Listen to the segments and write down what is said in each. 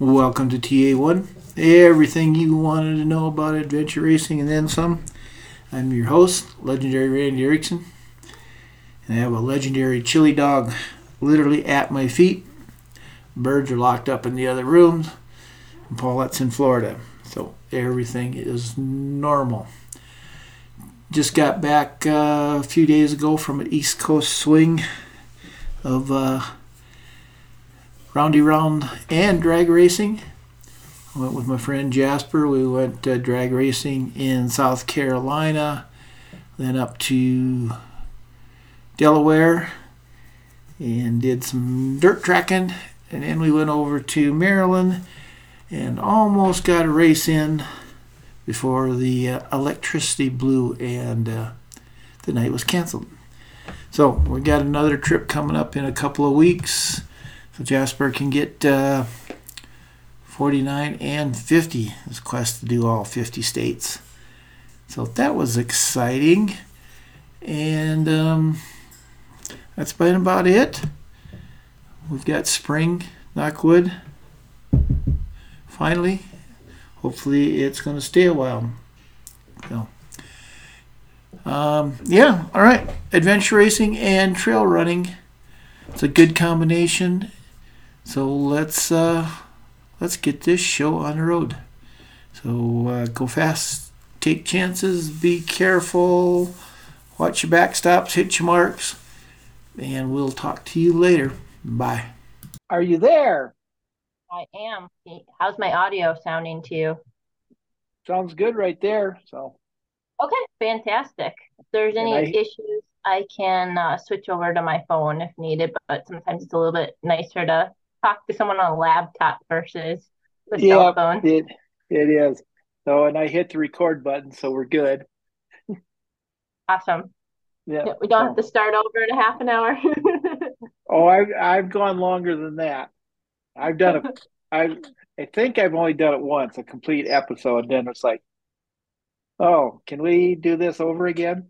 Welcome to TA1. Everything you wanted to know about adventure racing and then some. I'm your host, legendary Randy Erickson, and I have a legendary chili dog literally at my feet. Birds are locked up in the other rooms, and Paulette's in Florida, so everything is normal. Just got back a few days ago from an East Coast swing of roundy round and drag racing. I went with my friend Jasper. We went drag racing in South Carolina, then up to Delaware and did some dirt tracking, and then we went over to Maryland and almost got a race in before the electricity blew and the night was canceled. So we got another trip coming up in a couple of weeks, so Jasper can get 49 and 50. His quest to do all 50 states. So that was exciting. And that's been about it. We've got spring, knock wood. Finally. Hopefully it's going to stay a while. So, yeah, all right. Adventure racing and trail running. It's a good combination. So let's get this show on the road. So go fast, take chances, be careful, watch your backstops, hit your marks, and we'll talk to you later. Bye. Are you there? I am. How's my audio sounding to you? Sounds good right there. So, Okay, fantastic. If there's and any I, issues, I can switch over to my phone if needed, but sometimes it's a little bit nicer to talk to someone on a laptop versus the cell yeah, phone. it is. So, and I hit the record button, so we're good. Awesome. Yeah. Yeah, we don't have to So, start over in a half an hour. oh, I've gone longer than that. I've done a, I think I've only done it once, a complete episode. Then it's like, oh, can we do this over again?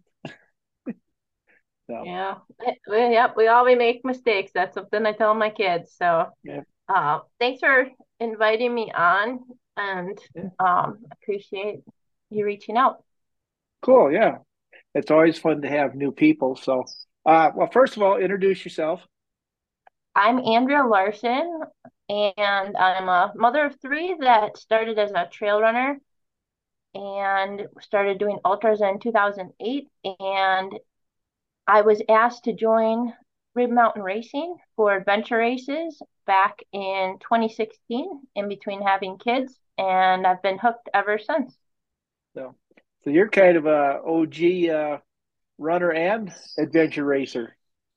So, Yeah. Yep, we all make mistakes. That's something I tell my kids. So, yeah, thanks for inviting me on and yeah. appreciate you reaching out. Cool. Yeah. It's always fun to have new people. So, well, first of all, introduce yourself. I'm Andrea Larson, and I'm a mother of three that started as a trail runner and started doing ultras in 2008. And I was asked to join Rib Mountain Racing for adventure races back in 2016, in between having kids, and I've been hooked ever since. So, so you're kind of a OG runner and adventure racer.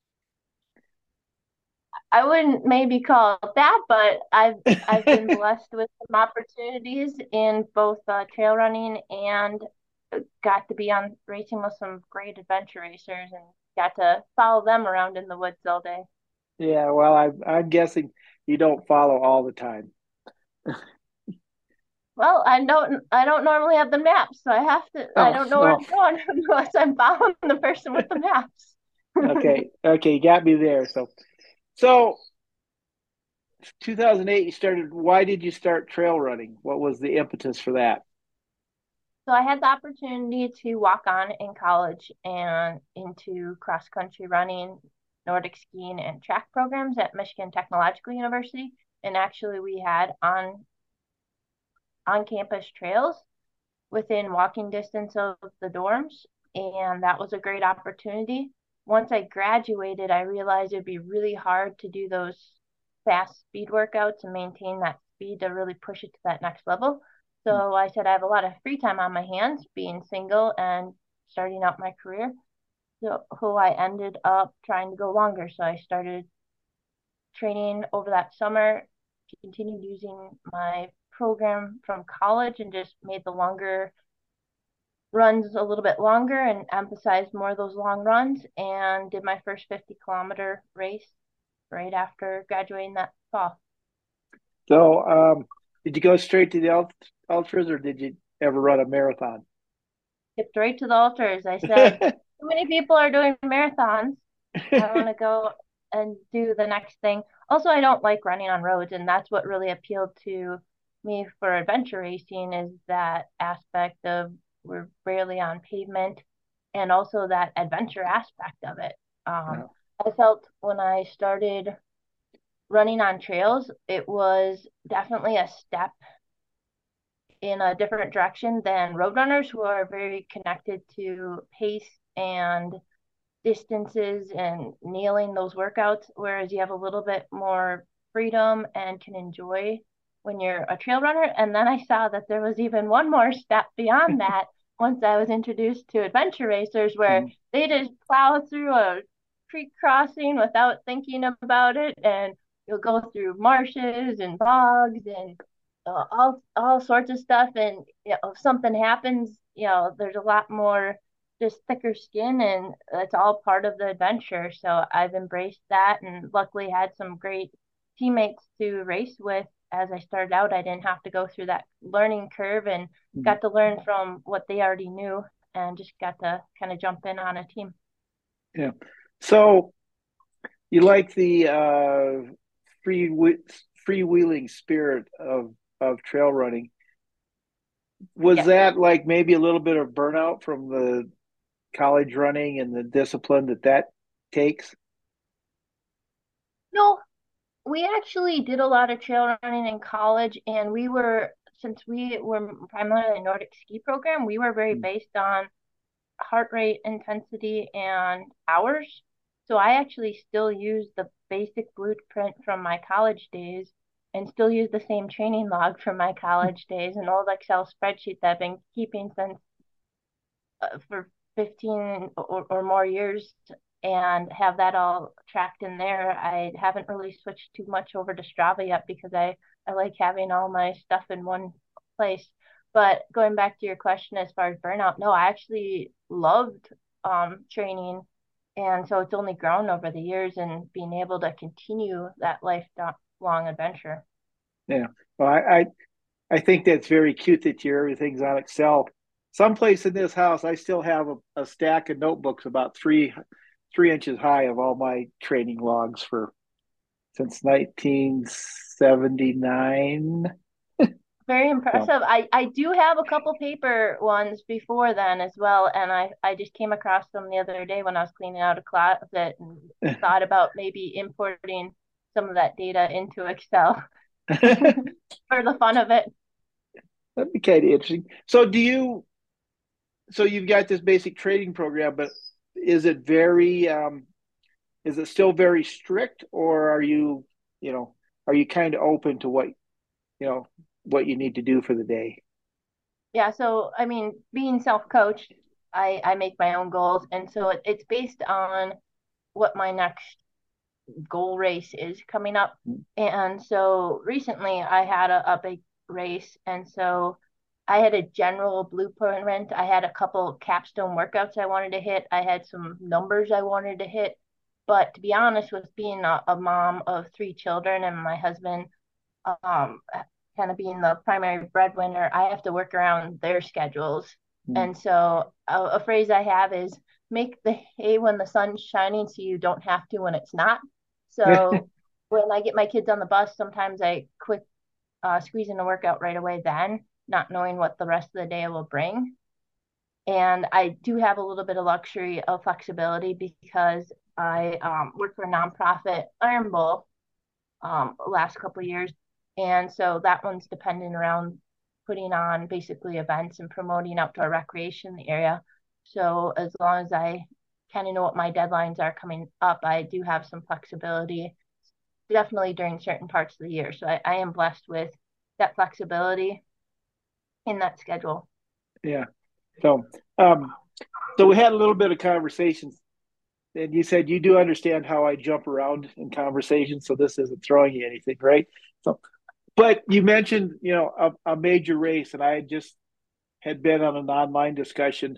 I wouldn't maybe call it that, but I've been blessed with some opportunities in both trail running and got to be on racing with some great adventure racers and got to follow them around in the woods all day. Yeah. Well, I'm guessing you don't follow all the time. Well, I don't normally have the maps, so I Oh, don't know where oh, I'm going unless I'm following the person with the maps. okay. Okay. You got me there. So 2008, you started. Why did you start trail running? What was the impetus for that? So I had the opportunity to walk on in college and into cross country running, Nordic skiing, and track programs at Michigan Technological University. And actually, we had on campus trails within walking distance of the dorms, and that was a great opportunity. Once I graduated, I realized it'd be really hard to do those fast speed workouts and maintain that speed to really push it to that next level. So I said I have a lot of free time on my hands, being single and starting out my career. So who I ended up trying to go longer. So I started training over that summer, continued using my program from college and just made the longer runs a little bit longer and emphasized more of those long runs and did my first 50-kilometer race right after graduating that fall. So, did you go straight to the ultras, or did you ever run a marathon? Skipped right to the ultras. I said, too many people are doing marathons. I want to go and do the next thing. Also, I don't like running on roads, and that's what really appealed to me for adventure racing is that aspect of we're rarely on pavement and also that adventure aspect of it. Yeah. I felt when I started running on trails, it was definitely a step in a different direction than road runners who are very connected to pace and distances and nailing those workouts, whereas you have a little bit more freedom and can enjoy when you're a trail runner. And then I saw that there was even one more step beyond that once I was introduced to adventure racers where Mhm. they just plow through a creek crossing without thinking about it, and you'll go through marshes and bogs and all sorts of stuff. And if something happens, there's a lot more just thicker skin, and it's all part of the adventure. So I've embraced that and luckily had some great teammates to race with. As I started out, I didn't have to go through that learning curve and Mhm. got to learn from what they already knew and just got to kind of jump in on a team. Yeah. So you like the free freewheeling spirit of trail running. Was Yes. that like maybe a little bit of burnout from the college running and the discipline that takes? No, we actually did a lot of trail running in college, and since we were primarily a Nordic ski program, we were very based on heart rate intensity and hours. So I actually still use the basic blueprint from my college days and still use the same training log from my college days, an old Excel spreadsheet that I've been keeping since for 15 or more years and have that all tracked in there. I haven't really switched too much over to Strava yet because I like having all my stuff in one place. But going back to your question as far as burnout, no, I actually loved training. And so it's only grown over the years and being able to continue that lifelong adventure. Yeah. Well, I think that's very cute that your everything's on Excel. Someplace in this house, I still have a stack of notebooks about 3 inches high of all my training logs for since 1979. Very So impressive. I do have a couple paper ones before then as well, and I just came across them the other day when I was cleaning out a closet and thought about maybe importing some of that data into Excel for the fun of it. that'd be kind of interesting. So you've got this basic training program, but is it very is it still very strict, or you know, are you kind of open to you know, what you need to do for the day? Yeah, so I mean, being self-coached, I make my own goals, and so it's based on what my next goal race is coming up. And so recently I had a big race. And so I had a general blueprint. I had a couple capstone workouts I wanted to hit. I had some numbers I wanted to hit. But to be honest, with being a mom of three children and my husband um, kind of being the primary breadwinner, I have to work around their schedules. And so a phrase I have is make the hay when the sun's shining so you don't have to when it's not. So when I get my kids on the bus, sometimes I quick squeeze in a workout right away then, not knowing what the rest of the day will bring. And I do have a little bit of luxury of flexibility because I work for a nonprofit Iron Bowl last couple of years. And so that one's dependent around putting on basically events and promoting outdoor recreation in the area. So as long as I kind of know what my deadlines are coming up, I do have some flexibility, definitely during certain parts of the year. So I am blessed with that flexibility in that schedule. Yeah. So, um, so we had a little bit of conversations, and you said you do understand how I jump around in conversation, so this isn't throwing you anything, right? So, but you mentioned, a major race, and I just had been on an online discussion.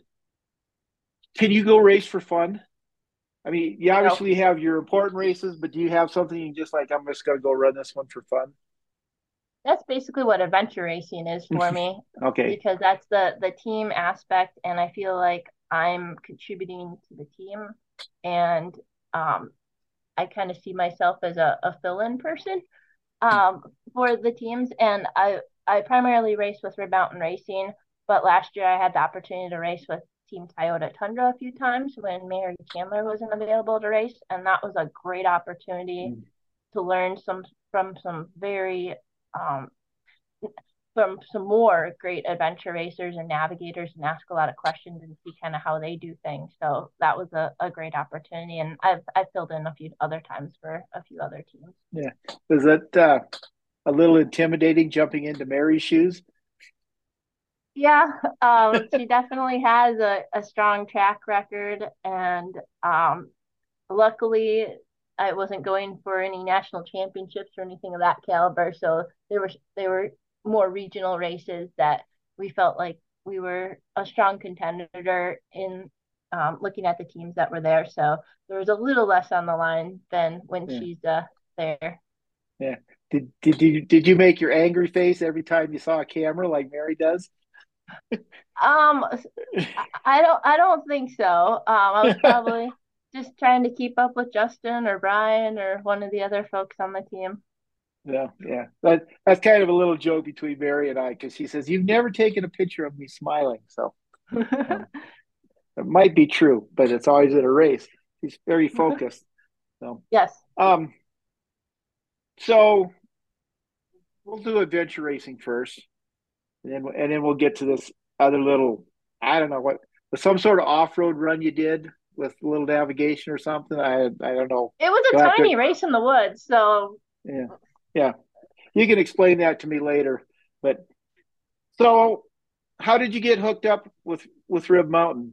Can you go race for fun? I mean, you No, obviously have your important races, but do you have something you just like, I'm just going to go run this one for fun? that's basically what adventure racing is for me Okay. because that's the team aspect, and I feel like I'm contributing to the team and um I kind of see myself as a fill-in person um, for the teams. And I primarily race with Red Mountain Racing, but last year I had the opportunity to race with Team Toyota Tundra a few times when Mary Chandler wasn't available to race, and that was a great opportunity to learn from some very um, from some more great adventure racers and navigators and ask a lot of questions and see kind of how they do things. So that was a great opportunity. And I've filled in a few other times for a few other teams. Yeah. Was that a little intimidating jumping into Mary's shoes? Yeah, she definitely has a strong track record, and luckily, I wasn't going for any national championships or anything of that caliber. So they were more regional races that we felt like we were a strong contender in looking at the teams that were there. So there was a little less on the line than when Yeah. she's there. Yeah. Did you make your angry face every time you saw a camera like Mary does? Um, I don't think so. I was probably just trying to keep up with Justin or Brian or one of the other folks on the team. Yeah, yeah. That's kind of a little joke between Mary and I because she says you've never taken a picture of me smiling. So um, it might be true, but it's always in a race. She's very focused. So, Yes. um, so we'll do adventure racing first, and then we'll get to this other little. I don't know what some sort of off road run you did with a little navigation or something. I don't know. It was a You'll have to. tiny race in the woods, so Yeah, yeah. You can explain that to me later. But so, how did you get hooked up with Rib Mountain?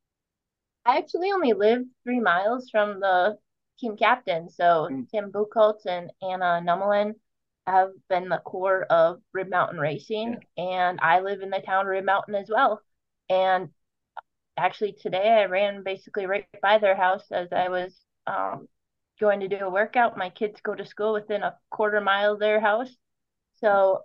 I actually only lived 3 miles from the team captain. So Mm, Tim Buchholz and Anna Nummelin have been the core of Rib Mountain yeah, Racing, and I live in the town of Rib Mountain as well. And actually today I ran basically right by their house as I was going to do a workout. My kids go to school within a quarter mile of their house. So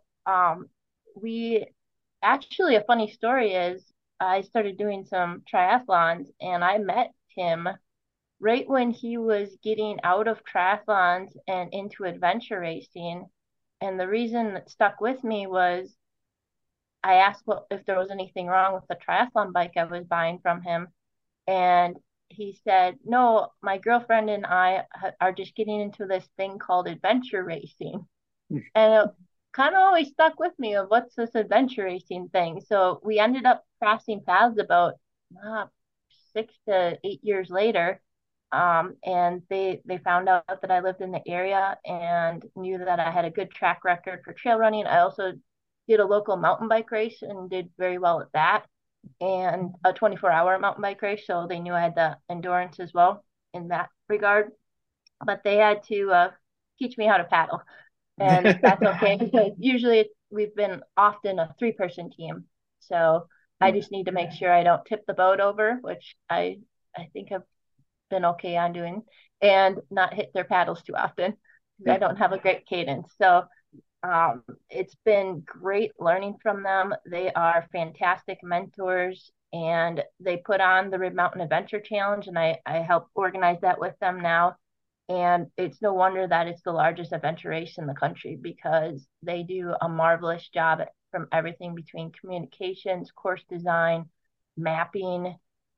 we actually, a funny story is I started doing some triathlons and I met him right when he was getting out of triathlons and into adventure racing. And the reason that stuck with me was I asked what if there was anything wrong with the triathlon bike I was buying from him, and he said, "No, my girlfriend and I are just getting into this thing called adventure racing." And it kind of always stuck with me of what's this adventure racing thing. So we ended up crossing paths about uh, 6 to 8 years later. And they found out that I lived in the area and knew that I had a good track record for trail running. I also did a local mountain bike race and did very well at that, and a 24-hour mountain bike race. So they knew I had the endurance as well in that regard. But they had to teach me how to paddle, and that's okay because usually we've been often a 3-person team. So I yeah, just need to make sure I don't tip the boat over, which I think I've been okay on doing, and not hit their paddles too often because yeah, I don't have a great cadence. So it's been great learning from them. They are fantastic mentors, and they put on the Rib Mountain Adventure Challenge, and I help organize that with them now. And it's no wonder that it's the largest adventure race in the country because they do a marvelous job from everything between communications, course design, mapping,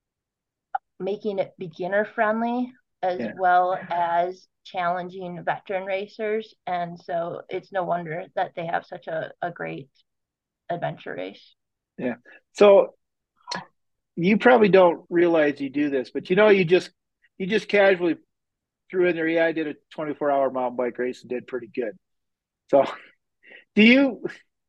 making it beginner friendly, as yeah, well as challenging veteran racers. And so it's no wonder that they have such a great adventure race. yeah. So you probably don't realize you do this, but you just casually threw in there. Yeah, I did a 24-hour mountain bike race and did pretty good. So do you?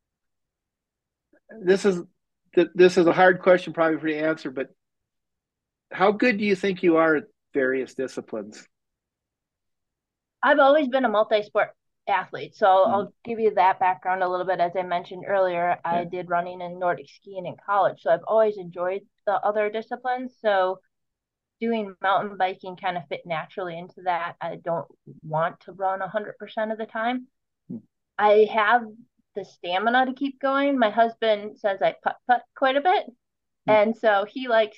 This is this is a hard question probably for you to answer, but how good do you think you are at various disciplines? I've always been a multi-sport athlete, so Mm, I'll give you that background a little bit. As I mentioned earlier, I yeah, did running and Nordic skiing in college, so I've always enjoyed the other disciplines. So doing mountain biking kind of fit naturally into that. I don't want to run 100% of the time. mm, I have the stamina to keep going. My husband says I putt putt quite a bit, mm, and so he likes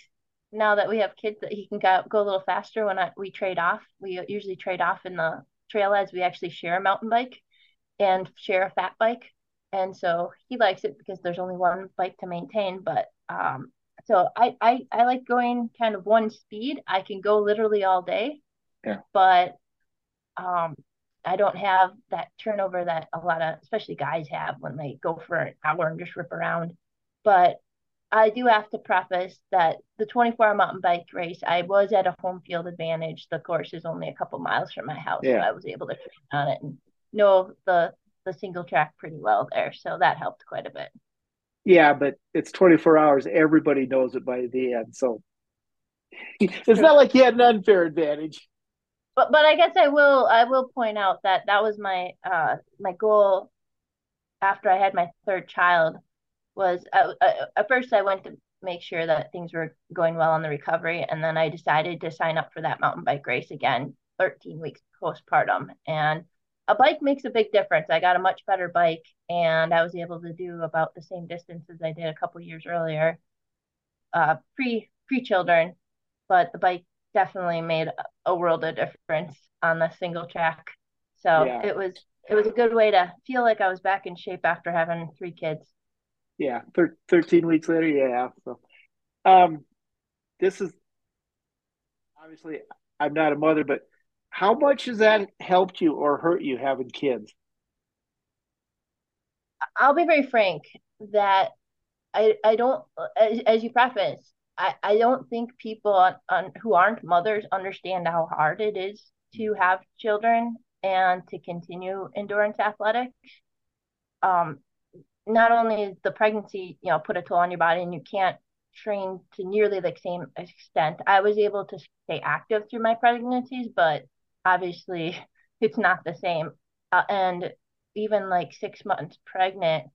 now that we have kids that he can go a little faster when we trade off. We usually trade off in the trailheads. We actually share a mountain bike and share a fat bike. And so he likes it because there's only one bike to maintain. But so I like going kind of one speed. I can go literally all day, Yeah. but um, I don't have that turnover that a lot of, especially guys have when they go for an hour and just rip around. But I do have to preface that the 24-hour mountain bike race, I was at a home field advantage. The course is only a couple miles from my house, so Yeah. I was able to train on it and know the single track pretty well there. So that helped quite a bit. Yeah, but it's 24 hours. Everybody knows it by the end. So it's True. not like he had an unfair advantage. But I guess I will point out that that was my goal after I had my third child was at first I went to make sure that things were going well on the recovery, and then I decided to sign up for that mountain bike race again, 13 weeks postpartum. And a bike makes a big difference. I got a much better bike, and I was able to do about the same distance as I did a couple years earlier, pre children. But the bike definitely made a world of difference on the single track. So Yeah. it was a good way to feel like I was back in shape after having three kids. Yeah. 13 weeks later. Yeah. So, um, this is obviously, I'm not a mother, but how much has that helped you or hurt you having kids? I'll be very frank that I don't, as you preface, I don't think people who aren't mothers understand how hard it is to have children and to continue endurance athletics. Um, Not only is the pregnancy, put a toll on your body and you can't train to nearly the same extent. I was able to stay active through my pregnancies, but obviously it's not the same. And even like 6 months pregnant,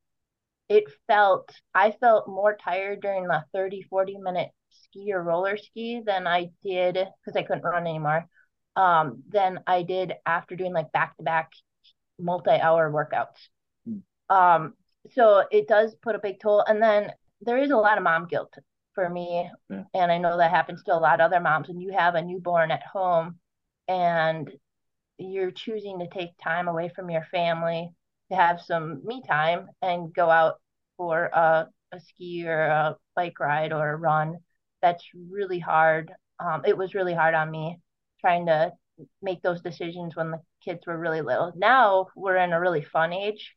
I felt more tired during the 30, 40 minute ski or roller ski than I did because I couldn't run anymore. Than I did after doing like back to back multi-hour workouts. Um, so it does put a big toll. And then there is a lot of mom guilt for me. Yeah. And I know that happens to a lot of other moms. And you have a newborn at home and you're choosing to take time away from your family to have some me time and go out for a ski or a bike ride or a run. That's really hard. It was really hard on me trying to make those decisions when the kids were really little. Now we're in a really fun age.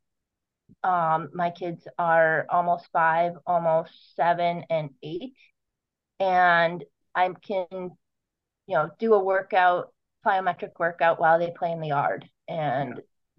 My kids are almost 5, almost 7 and 8, and I can, do a workout, plyometric workout while they play in the yard. Yeah. And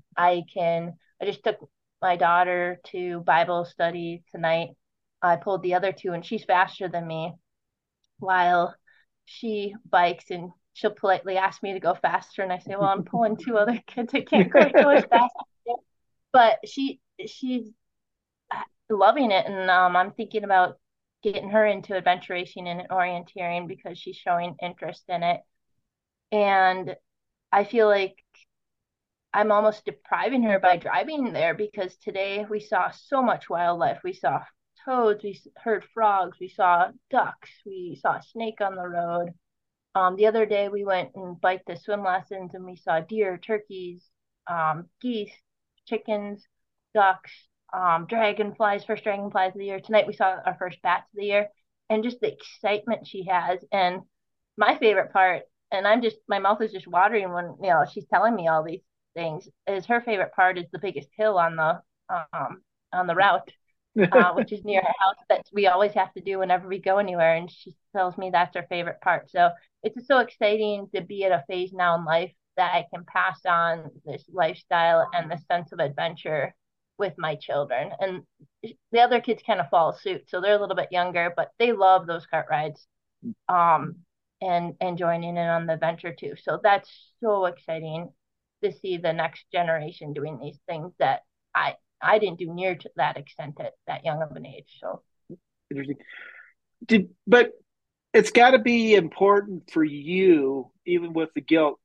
I just took my daughter to Bible study tonight. I pulled the other two, and she's faster than me while she bikes, and she'll politely ask me to go faster. And I say, well, I'm pulling two other kids. I can't quite go as fast. But she's loving it, and I'm thinking about getting her into adventure racing and orienteering because she's showing interest in it. And I feel like I'm almost depriving her by driving there because today we saw so much wildlife. We saw toads, we heard frogs, we saw ducks, we saw a snake on the road. The other day we went and biked the swim lessons and we saw deer, turkeys, geese, chickens, ducks, dragonflies, first dragonflies of the year. Tonight we saw our first bats of the year, and just the excitement she has. And my favorite part, and my mouth is just watering when she's telling me all these things. Is her favorite part is the biggest hill on the route, which is near her house that we always have to do whenever we go anywhere. And she tells me that's her favorite part. So it's just so exciting to be at a phase now in life that I can pass on this lifestyle and the sense of adventure with my children. And the other kids kind of follow suit. So they're a little bit younger, but they love those cart rides. Um, and joining in on the adventure too. So that's so exciting to see the next generation doing these things that I didn't do near to that extent at that young of an age. So Interesting. But it's got to be important for you, even with the guilt,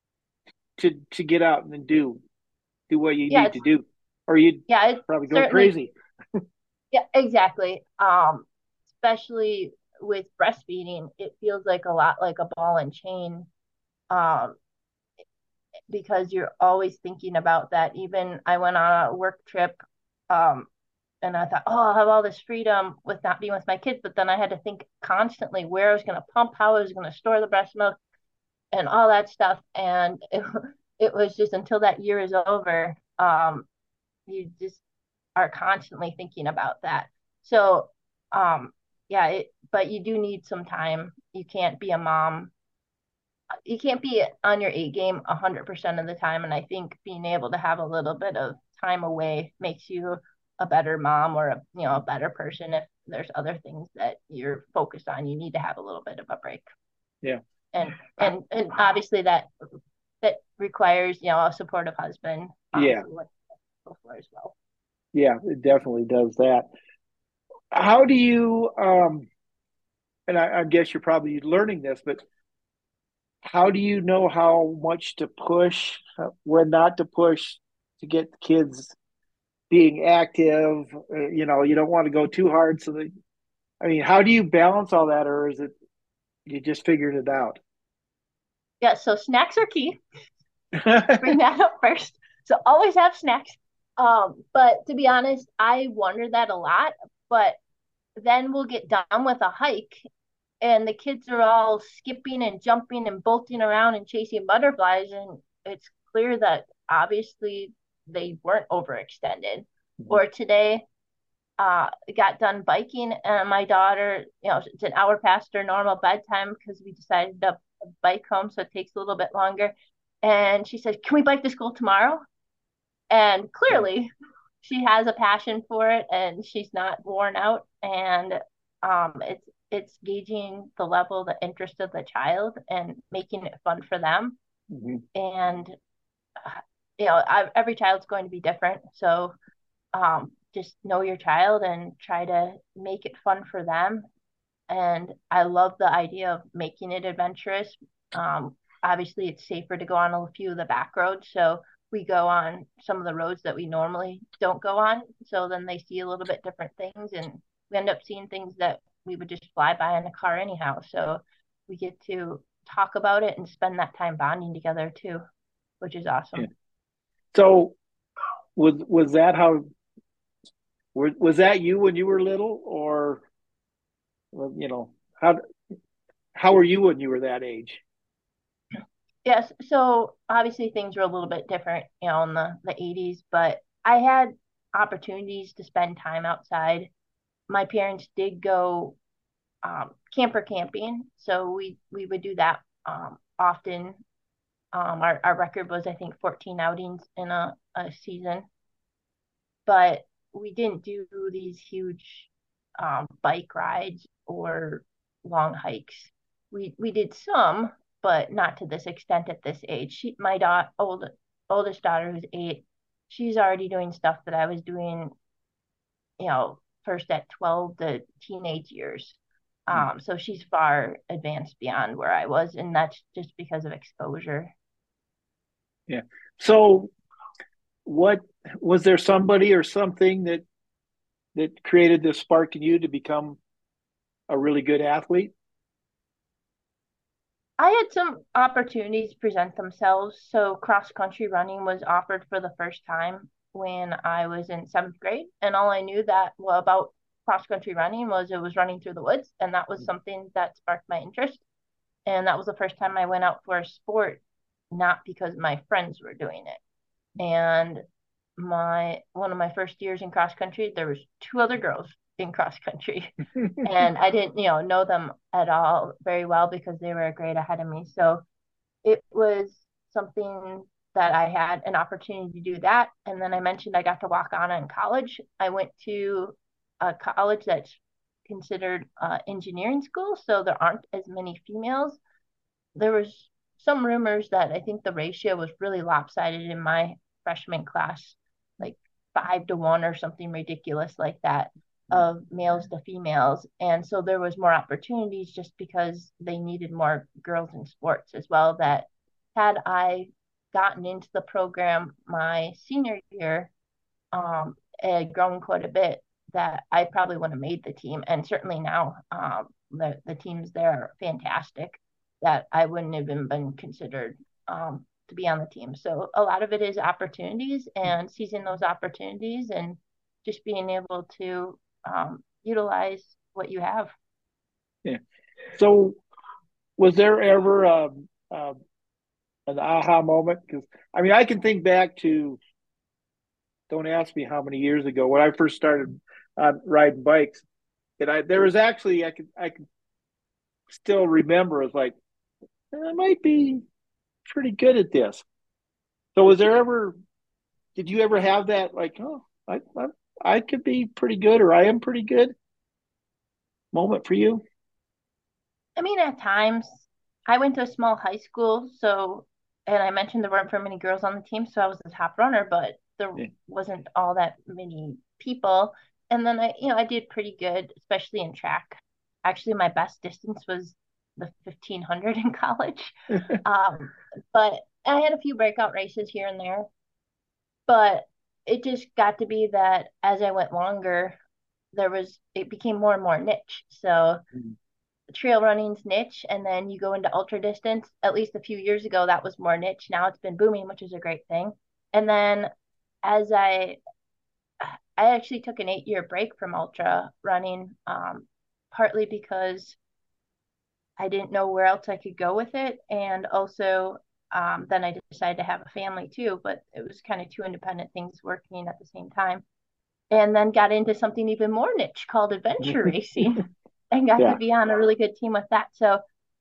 to get out and then do what you yeah, need to do, or you'd it's probably go certainly, crazy. yeah, exactly. Especially with breastfeeding, it feels like a lot like a ball and chain, um, because you're always thinking about that. Even I went on a work trip, um, and I thought, oh, I'll have all this freedom with not being with my kids, but then I had to think constantly where I was going to pump, how I was going to store the breast milk, and all that stuff. And it was just until that year is over, you just are constantly thinking about that. So, um, yeah, but you do need some time. You can't be a mom. You can't be on your A game 100% of the time. And I think being able to have a little bit of time away makes you a better mom or a better person. If there's other things that you're focused on, you need to have a little bit of a break. Yeah. And obviously that requires a supportive husband. Yeah. Before as well. Yeah, it definitely does that. How do you, and I guess you're probably learning this, but how do you know how much to push, when not to push to get the kids being active? You don't want to go too hard. I mean, how do you balance all that, or is it you just figured it out? Yeah, so snacks are key. Bring that up first. So always have snacks. But to be honest, I wonder that a lot. But then we'll get done with a hike and the kids are all skipping and jumping and bolting around and chasing butterflies. And it's clear that obviously they weren't overextended. Or today, got done biking and my daughter, it's an hour past her normal bedtime because we decided to bike home. So it takes a little bit longer. And she said, can we bike to school tomorrow? And clearly she has a passion for it and she's not worn out. And it's gauging the level, the interest of the child and making it fun for them. Mm-hmm. And every child's going to be different. So just know your child and try to make it fun for them. And I love the idea of making it adventurous. Obviously, it's safer to go on a few of the back roads. So we go on some of the roads that we normally don't go on. So then they see a little bit different things. And we end up seeing things that we would just fly by in a car anyhow. So we get to talk about it and spend that time bonding together too, which is awesome. Yeah. So was that how was that you when you were little, or how were you when you were that age? Yes, so obviously things were a little bit different, in the 80s, but I had opportunities to spend time outside. My parents did go camper camping, so we would do that often. Our record was, I think, 14 outings in a season, but we didn't do these huge bike rides or long hikes. We did some, but not to this extent at this age. My oldest daughter, who's 8, she's already doing stuff that I was doing, first at 12 to teenage years. So she's far advanced beyond where I was, and that's just because of exposure. Yeah. So what was there somebody or something that created this spark in you to become a really good athlete? I had some opportunities present themselves. So cross country running was offered for the first time when I was in 7th grade, and all I knew about cross country running was it was running through the woods, and that was something that sparked my interest. And that was the first time I went out for a sport, not because my friends were doing it. And one of my first years in cross country, there was 2 other girls in cross country and I didn't know them at all very well because they were a grade ahead of me. So it was something that I had an opportunity to do that. And then I mentioned I got to walk on in college. I went to a college that's considered engineering school, so there aren't as many females. There was some rumors that I think the ratio was really lopsided in my freshman class, like 5-to-1 or something ridiculous like that of males to females. And so there was more opportunities just because they needed more girls in sports as well. That had I gotten into the program my senior year, it had grown quite a bit, that I probably wouldn't have made the team. And certainly now, the teams there are fantastic that I wouldn't have even been considered to be on the team. So a lot of it is opportunities and seizing those opportunities and just being able to utilize what you have. Yeah. So was there ever an aha moment? Because I mean, I can think back to, don't ask me how many years ago when I first started riding bikes, and there was actually I could still remember, it was like, I might be pretty good at this. So was there ever, did you ever have that, like, oh, I could be pretty good, or I am pretty good moment for you? I mean, at times I went to a small high school, so, and I mentioned there weren't very many girls on the team, so I was the top runner, but there Yeah. wasn't all that many people. And then I did pretty good, especially in track. Actually, my best distance was the 1500 in college. Um, but I had a few breakout races here and there, but it just got to be that as I went longer, it became more and more niche. So trail running's niche, and then you go into ultra distance. At least a few years ago that was more niche. Now it's been booming, which is a great thing. And then as I actually took an 8-year break from ultra running, partly because I didn't know where else I could go with it, and also then I decided to have a family too, but it was kind of two independent things working at the same time. And then got into something even more niche called adventure racing and got to Yeah. be on a really good team with that. So,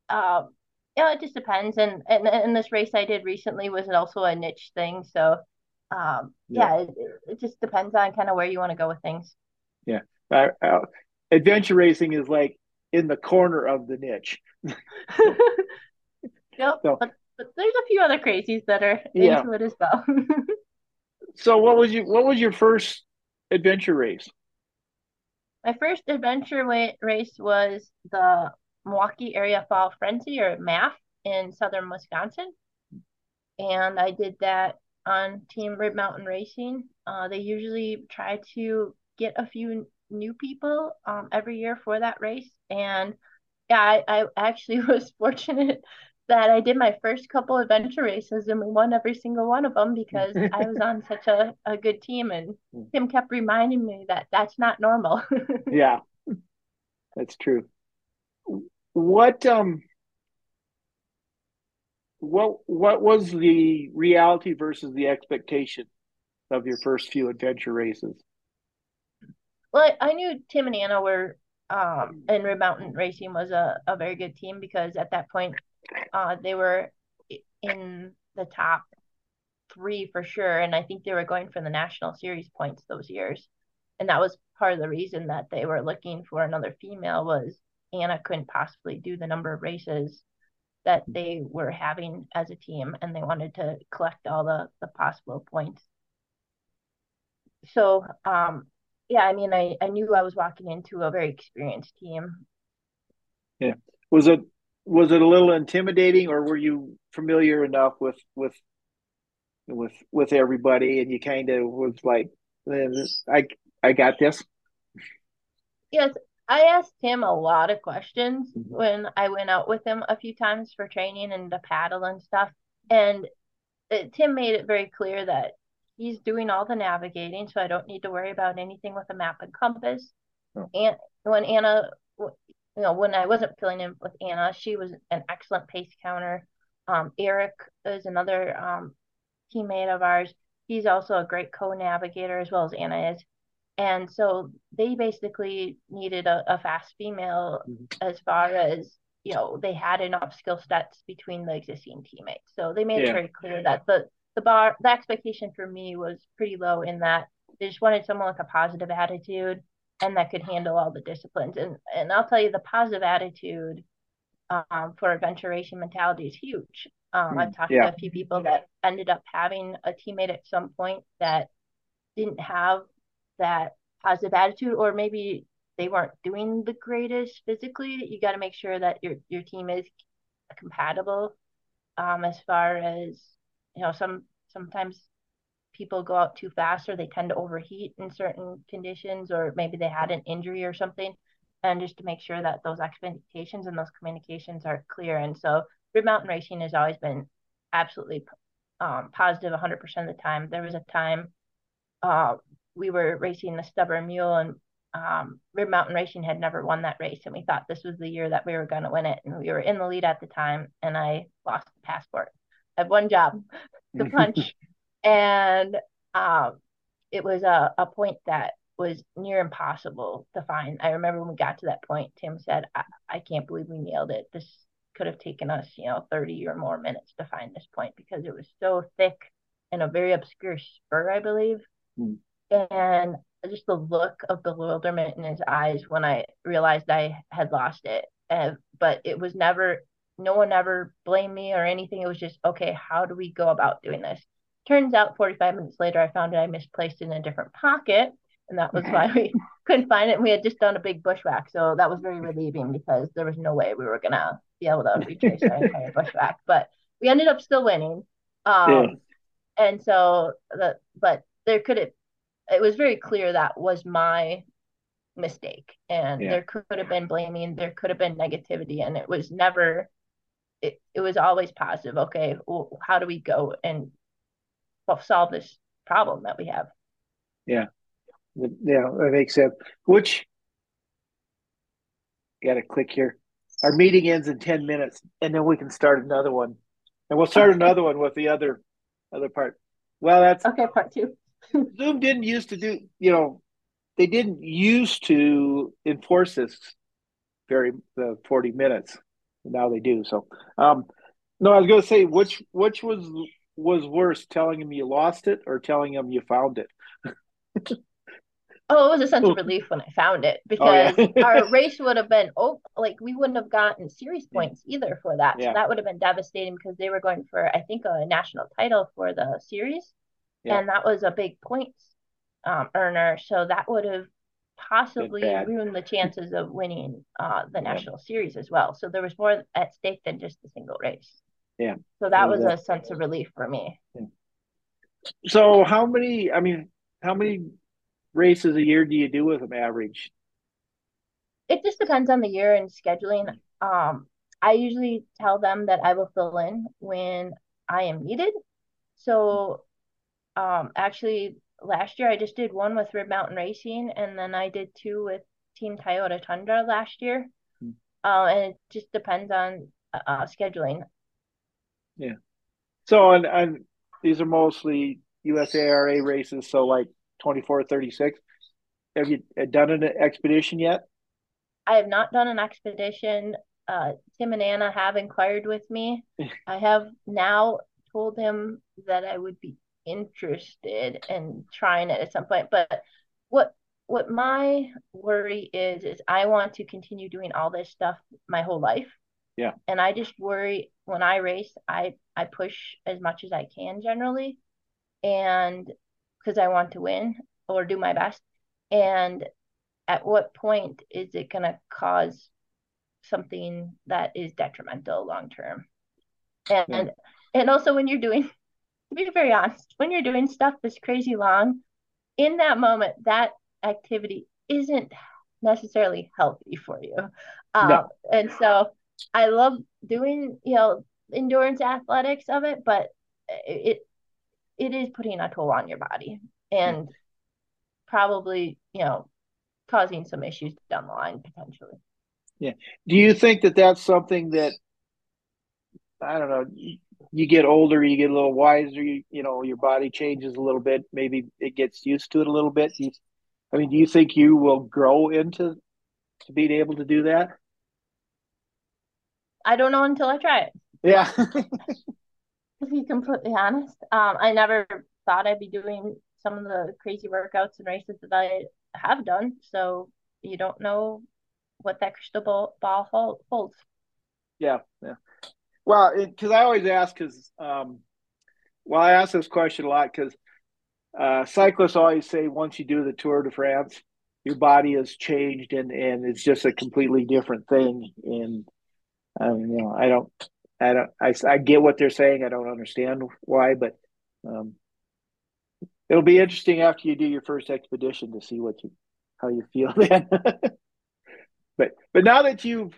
it just depends. And this race I did recently was also a niche thing. So, Yeah. yeah, it just depends on kind of where you want to go with things. Yeah. I, I, Adventure racing is like in the corner of the niche. Yep, So but there's a few other crazies that are yeah. into it as well. So what was your first adventure race? My first adventure race was the Milwaukee Area Fall Frenzy, or MAF, in southern Wisconsin. And I did that on Team Rib Mountain Racing. They usually try to get a few new people every year for that race. And yeah, I actually was fortunate that I did my first couple adventure races and we won every single one of them because I was on such a good team. And Tim kept reminding me that that's not normal. Yeah, that's true. What what was the reality versus the expectation of your first few adventure races? Well, I knew Tim and Anna were, and Rib Mountain Racing was a very good team because at that point, they were in the top three for sure. And I think they were going for the national series points those years. And that was part of the reason that they were looking for another female, was Anna couldn't possibly do the number of races that they were having as a team, and they wanted to collect all the possible points. So, yeah, I mean, I knew I was walking into a very experienced team. Yeah. Was it was it a little intimidating, or were you familiar enough with everybody, and you kind of was like, I I got this. Yes, I asked him a lot of questions when I went out with him a few times for training and the paddle and stuff. And Tim made it very clear that he's doing all the navigating, so I don't need to worry about anything with a map and compass. Oh, And when Anna, when I wasn't filling in with Anna, she was an excellent pace counter. Eric is another teammate of ours. He's also a great co-navigator as well as Anna is. And so they basically needed a fast female, as far as, they had enough skill sets between the existing teammates. So they made it yeah. very clear that the expectation for me was pretty low, in that they just wanted someone with a positive attitude and that could handle all the disciplines. And I'll tell you, the positive attitude for adventure racing mentality is huge. I've talked to Yeah. a few people that ended up having a teammate at some point that didn't have that positive attitude, or maybe they weren't doing the greatest physically. You got to make sure that your team is compatible, as far as, sometimes people go out too fast or they tend to overheat in certain conditions, or maybe they had an injury or something. And just to make sure that those expectations and those communications are clear. And so Rib Mountain Racing has always been absolutely positive 100% of the time. There was a time we were racing the Stubborn Mule, and Rib Mountain Racing had never won that race, and we thought this was the year that we were going to win it. And we were in the lead at the time, and I lost the passport. I had one job to punch, and it was a point that was near impossible to find. I remember when we got to that point, Tim said, I can't believe we nailed it. This could have taken us, 30 or more minutes to find this point because it was so thick and a very obscure spur, I believe. Mm. And just the look of bewilderment in his eyes when I realized I had lost it. But it was never, no one ever blamed me or anything. It was just, okay, how do we go about doing this? Turns out 45 minutes later, I found it I misplaced it in a different pocket. And that was why we couldn't find it. And we had just done a big bushwhack. So that was very relieving because there was no way we were going to be able to retrace our entire bushwhack. But we ended up still winning. And so, but there it was very clear that was my mistake. And there could have been blaming, there could have been negativity. And it was never, it was always positive. Okay, well, how do we go and solve this problem that we have? Yeah, that makes sense. Which, got to click here. Our meeting ends in 10 minutes, and then we can start another one. And we'll start another one with the other part. Well, that's okay. Part two. Zoom didn't used to do, they didn't used to enforce this the 40 minutes. Now they do. So, no, I was going to say, which was worse, telling him you lost it or telling him you found it? Oh, it was a sense of relief when I found it because our race would have been, we wouldn't have gotten series points either for that. Yeah. So that would have been devastating because they were going for, I think, a national title for the series. Yeah. And that was a big points earner. So that would have possibly ruined the chances of winning the national series as well. So there was more at stake than just the single race. Yeah. So that was a sense of relief for me. Yeah. So how many races a year do you do with them average? It just depends on the year and scheduling. I usually tell them that I will fill in when I am needed. So actually last year I just did one with Rib Mountain Racing, and then I did two with Team Toyota Tundra last year. And it just depends on scheduling. Yeah. So and these are mostly USARA races, so like 24-36. Have you done an expedition yet? I have not done an expedition. Tim and Anna have inquired with me. I have now told him that I would be interested in trying it at some point. But what my worry is I want to continue doing all this stuff my whole life. Yeah. And I just worry when I race, I push as much as I can generally, and because I want to win or do my best. And at what point is it going to cause something that is detrimental long term? And also when you're doing, to be very honest, when you're doing stuff that's crazy long, in that moment, that activity isn't necessarily healthy for you. No. And so I love doing, endurance athletics of it, but it is putting a toll on your body and probably, causing some issues down the line potentially. Yeah. Do you think that that's something that, I don't know, you get older, you get a little wiser, your body changes a little bit, maybe it gets used to it a little bit? Do you think you will grow into being able to do that? I don't know until I try it. Yeah. To be completely honest, I never thought I'd be doing some of the crazy workouts and races that I have done. So you don't know what that crystal ball holds. Yeah. Well, because I always ask, I ask this question a lot because cyclists always say once you do the Tour de France, your body has changed and it's just a completely different thing. And I get what they're saying. I don't understand why, but It'll be interesting after you do your first expedition to see how you feel then. But now that you've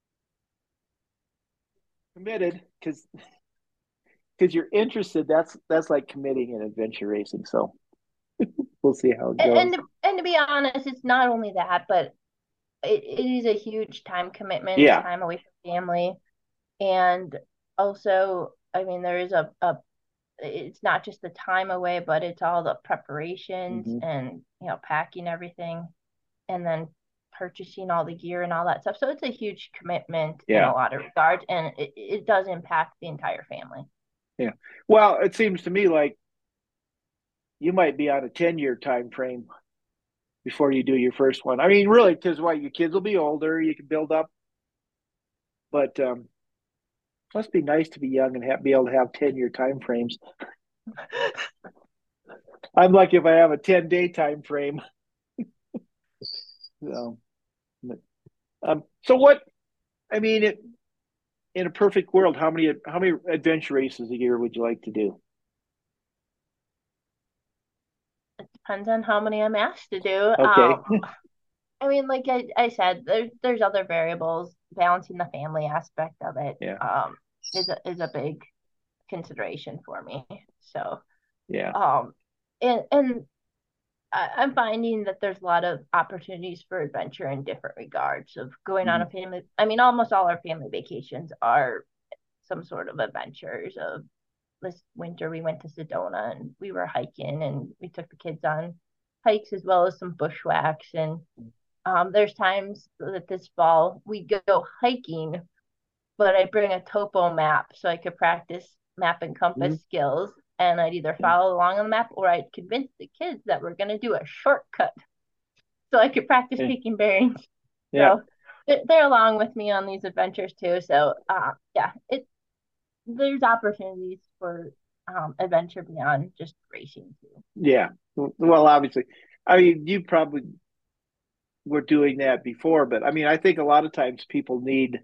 committed, because you're interested, that's like committing in adventure racing. So we'll see how it goes. And to be honest, it's not only that, but it is a huge time commitment. It's Yeah. time away from family, and also, I mean, there is a it's not just the time away, but it's all the preparations Mm-hmm. and packing everything, and then purchasing all the gear and all that stuff. So it's a huge commitment in Yeah. a lot of regards, and it does impact the entire family. Yeah. Well, it seems to me like you might be on a 10-year time frame before you do your first one. I mean, really, because your kids will be older, you can build up, but must be nice to be young and be able to have 10-year time frames. I'm lucky if I have a 10-day time frame. So, so what? I mean, in a perfect world, how many adventure races a year would you like to do? It depends on how many I'm asked to do. Okay. I mean, like I said, there's other variables. Balancing the family aspect of it Yeah. Is a big consideration for me. So Yeah. And I'm finding that there's a lot of opportunities for adventure in different regards of going on a family. I mean, almost all our family vacations are some sort of adventures. Of this winter, we went to Sedona and we were hiking, and we took the kids on hikes as well as some bushwhacks. And there's times that this fall we go hiking, but I bring a topo map so I could practice map and compass Mm-hmm. skills. And I'd either follow along on the map or I'd convince the kids that we're going to do a shortcut so I could practice Yeah. taking bearings. Yeah. So they're along with me on these adventures too. So yeah, there's opportunities for adventure beyond just racing too. Yeah. Well, obviously, I mean, you probably were doing that before, but I mean, I think a lot of times people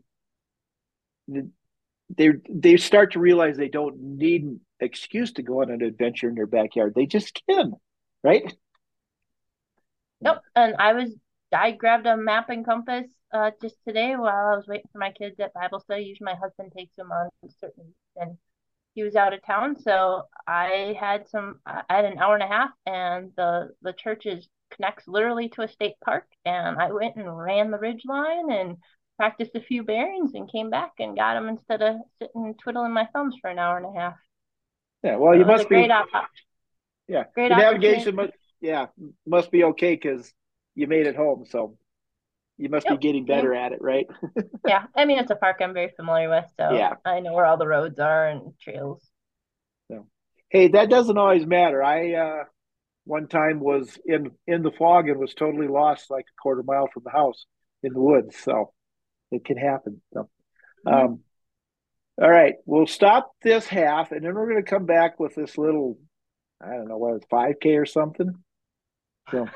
they start to realize they don't need an excuse to go on an adventure in their backyard. They just can, right? Yep. And I grabbed a map and compass just today while I was waiting for my kids at Bible study. Usually my husband takes them on certain weeks, and he was out of town, so I had an hour and a half, and the church connects literally to a state park, and I went and ran the ridge line and practiced a few bearings and came back and got them instead of sitting twiddling my thumbs for an hour and a half. Yeah. Well, So you it was a must be. Yeah. great The opportunity. navigation must be okay because you made it home. So you must be Yep. getting better at it, right? Yeah. I mean, it's a park I'm very familiar with, so Yeah. I know where all the roads are and trails. So, hey, that doesn't always matter. I one time was in the fog and was totally lost like a quarter mile from the house in the woods. So it can happen. So, Mm-hmm. um, all right, we'll stop this half, and then we're going to come back with this little, I don't know what it's 5K or something. So,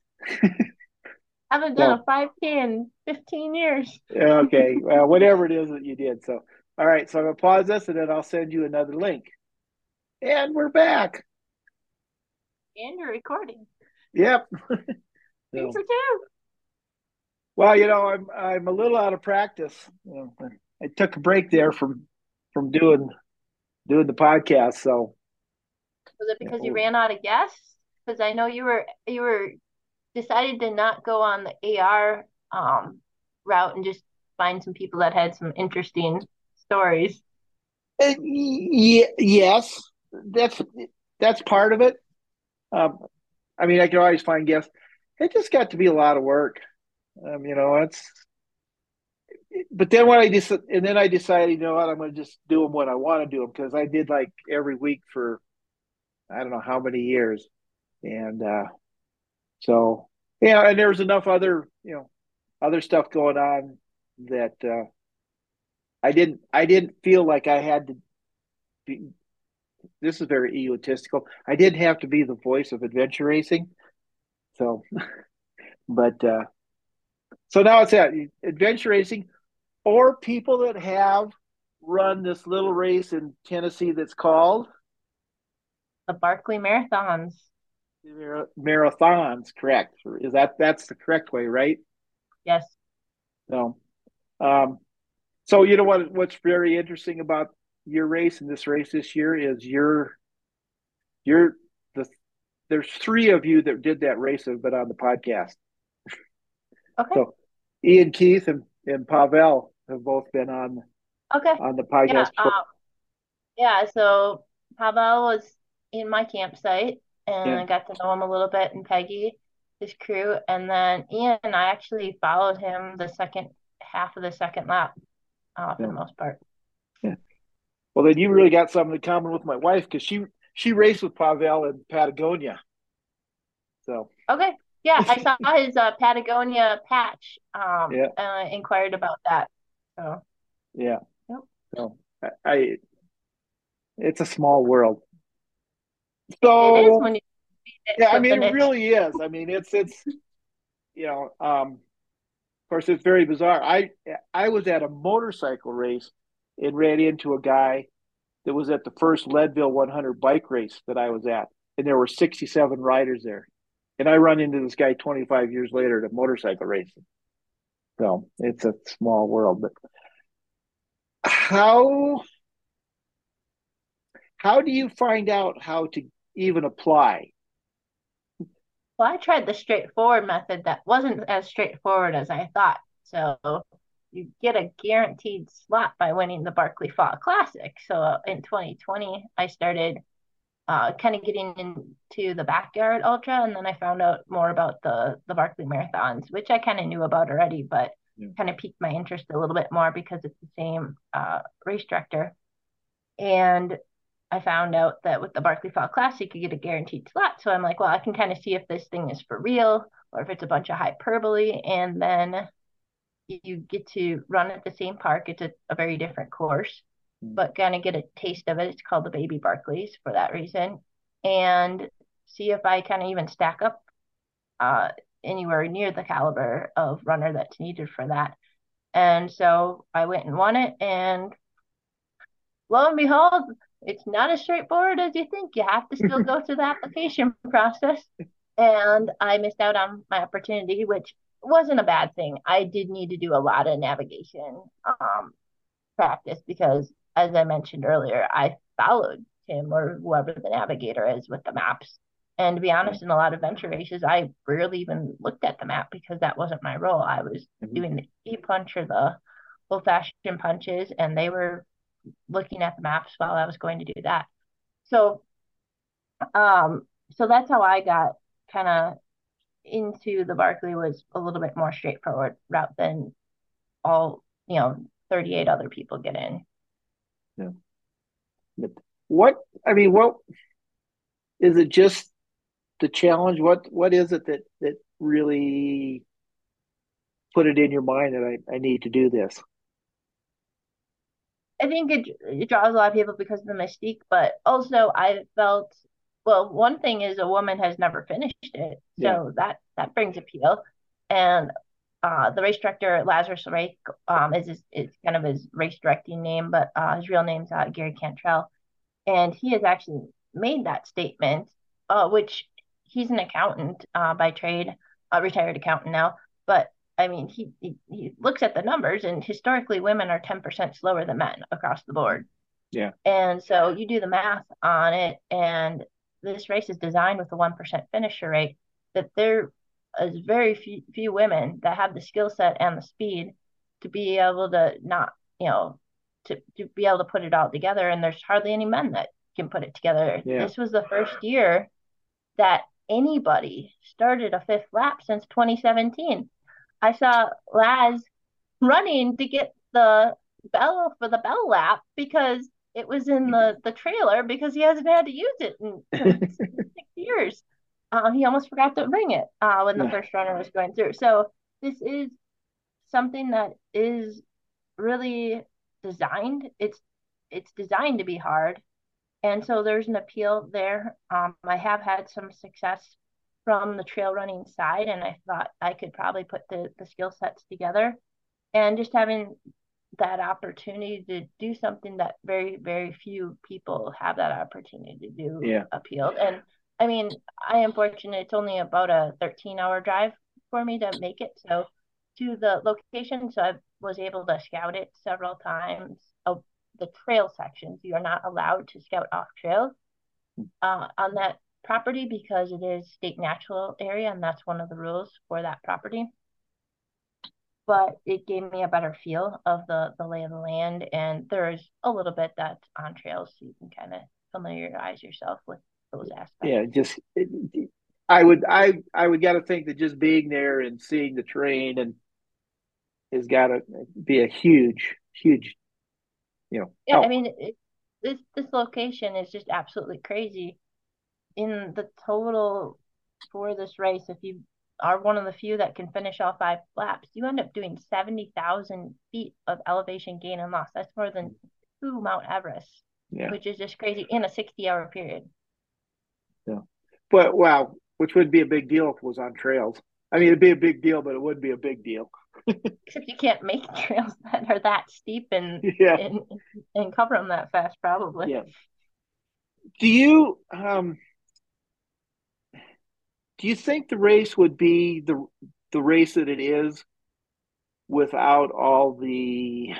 I haven't done so a 5K in 15 years. okay, well, whatever it is that you did. So, all right, so I'm gonna pause this, and then I'll send you another link, and we're back. And you're recording. Yep. 2 So, for 2. well, I'm a little out of practice. I took a break there from doing the podcast. So, Was it because you ran out of guests? Because I know you were decided to not go on the AR route and just find some people that had some interesting stories. yes, that's part of it. Um, I mean, I can always find guests. It just got to be a lot of work. It's. But then I decided, you know what, I'm going to just do them when I want to do them because I did like every week for I don't know how many years, and so yeah, and there's enough other stuff going on that I didn't feel like I had to be. This is very egotistical. I didn't have to be the voice of adventure racing, so but so now it's that adventure racing or people that have run this little race in Tennessee that's called The Barkley Marathons. Marathons, correct? That's the correct way, right? Yes. So, um, so you know what's very interesting about your race and this race this year is you're the there's three of you that did that race that have been on the podcast. Okay. So Ian, Keith, and Pavel have both been Okay. on the Yeah. podcast. Yeah. So Pavel was in my campsite and Yeah, I got to know him a little bit and Peggy, his crew. And then Ian, I actually followed him the second half of the second lap, for yeah, the most part. yeah. Well, then you really got something in common with my wife because she raced with Pavel in Patagonia. So Okay. Yeah, I saw his Patagonia patch. yeah, And I inquired about that. So, yeah. yep. So I it's a small world. It is So when you yeah, I with the mean, it niche. really is. I mean, it's you know, of course, it's very bizarre. I was at a motorcycle race and ran into a guy that was at the first Leadville 100 bike race that I was at, and there were 67 riders there. And I run into this guy 25 years later at a motorcycle racing. So it's a small world. But how how do you find out how to even apply? Well, I tried the straightforward method that wasn't as straightforward as I thought. So you get a guaranteed slot by winning the Barkley Fall Classic. So in 2020, I started kind of getting into the backyard ultra, and then I found out more about the Barkley marathons, which I kind of knew about already, but Yeah. kind of piqued my interest a little bit more because it's the same race director. And I found out that with the Barkley Fall Classic, you get a guaranteed slot. So I'm like, well, I can kind of see if this thing is for real or if it's a bunch of hyperbole. And then you get to run at the same park. It's a very different course, but kind of get a taste of it. It's called the Baby Barkleys for that reason. And see if I kind of even stack up uh, anywhere near the caliber of runner that's needed for that. And so I went and won it. And lo and behold, it's not as straightforward as you think. You have to still go through the application process. And I missed out on my opportunity, which wasn't a bad thing. I did need to do a lot of navigation practice because, as I mentioned earlier, I followed Tim or whoever the navigator is with the maps. And to be Yeah. honest, in a lot of venture races, I rarely even looked at the map because that wasn't my role. I was doing the e-punch or the old-fashioned punches, and they were looking at the maps while I was going to do that. So, so that's how I got kind of into the Barkley, was a little bit more straightforward route than all 38 other people get in. Yeah. But what is it, just the challenge? What is it that really put it in your mind that I need to do this? I think it draws a lot of people because of the mystique, but also I felt, well, one thing is a woman has never finished it, Yeah. so that brings appeal. And the race director Lazarus Rake is kind of his race directing name, but his real name's Gary Cantrell, and he has actually made that statement, which he's an accountant by trade, a retired accountant now, but I mean, he looks at the numbers, and historically, women are 10% slower than men across the board. Yeah. And so you do the math on it, and this race is designed with a 1% finisher rate, that there is very few women that have the skill set and the speed to be able to not, to be able to put it all together. And there's hardly any men that can put it together. Yeah. This was the first year that anybody started a fifth lap since 2017. I saw Laz running to get the bell for the bell lap because it was in the trailer because he hasn't had to use it in 6 years. He almost forgot to bring it when the first runner was going through. So this is something that is really designed. It's designed to be hard, and so there's an appeal there. I have had some success from the trail running side, and I thought I could probably put the skill sets together. And just having that opportunity to do something that very, very few people have that opportunity to do Yeah. appealed. And I mean, I am fortunate. It's only about a 13-hour drive for me to make it. So to the location, so I was able to scout it several times. Of the trail sections, you are not allowed to scout off trails on that property because it is state natural area, and that's one of the rules for that property. But it gave me a better feel of the lay of the land, and there's a little bit that's on trails, so you can kind of familiarize yourself with those aspects. Yeah, just I would got to think that just being there and seeing the terrain and has got to be a huge Yeah, I help. mean, this location is just absolutely crazy. In the total for this race, if you are one of the few that can finish all 5 laps, you end up doing 70,000 feet of elevation gain and loss. That's more than 2 Mount Everest, Yeah, which is just crazy in a 60-hour period. yeah. But wow, which would be a big deal if it was on trails. I mean, it'd be a big deal, but it would be a big deal. Except you can't make trails that are that steep and Yeah, and and cover them that fast, probably. yeah. Do you do you think the race would be the race that it is without all the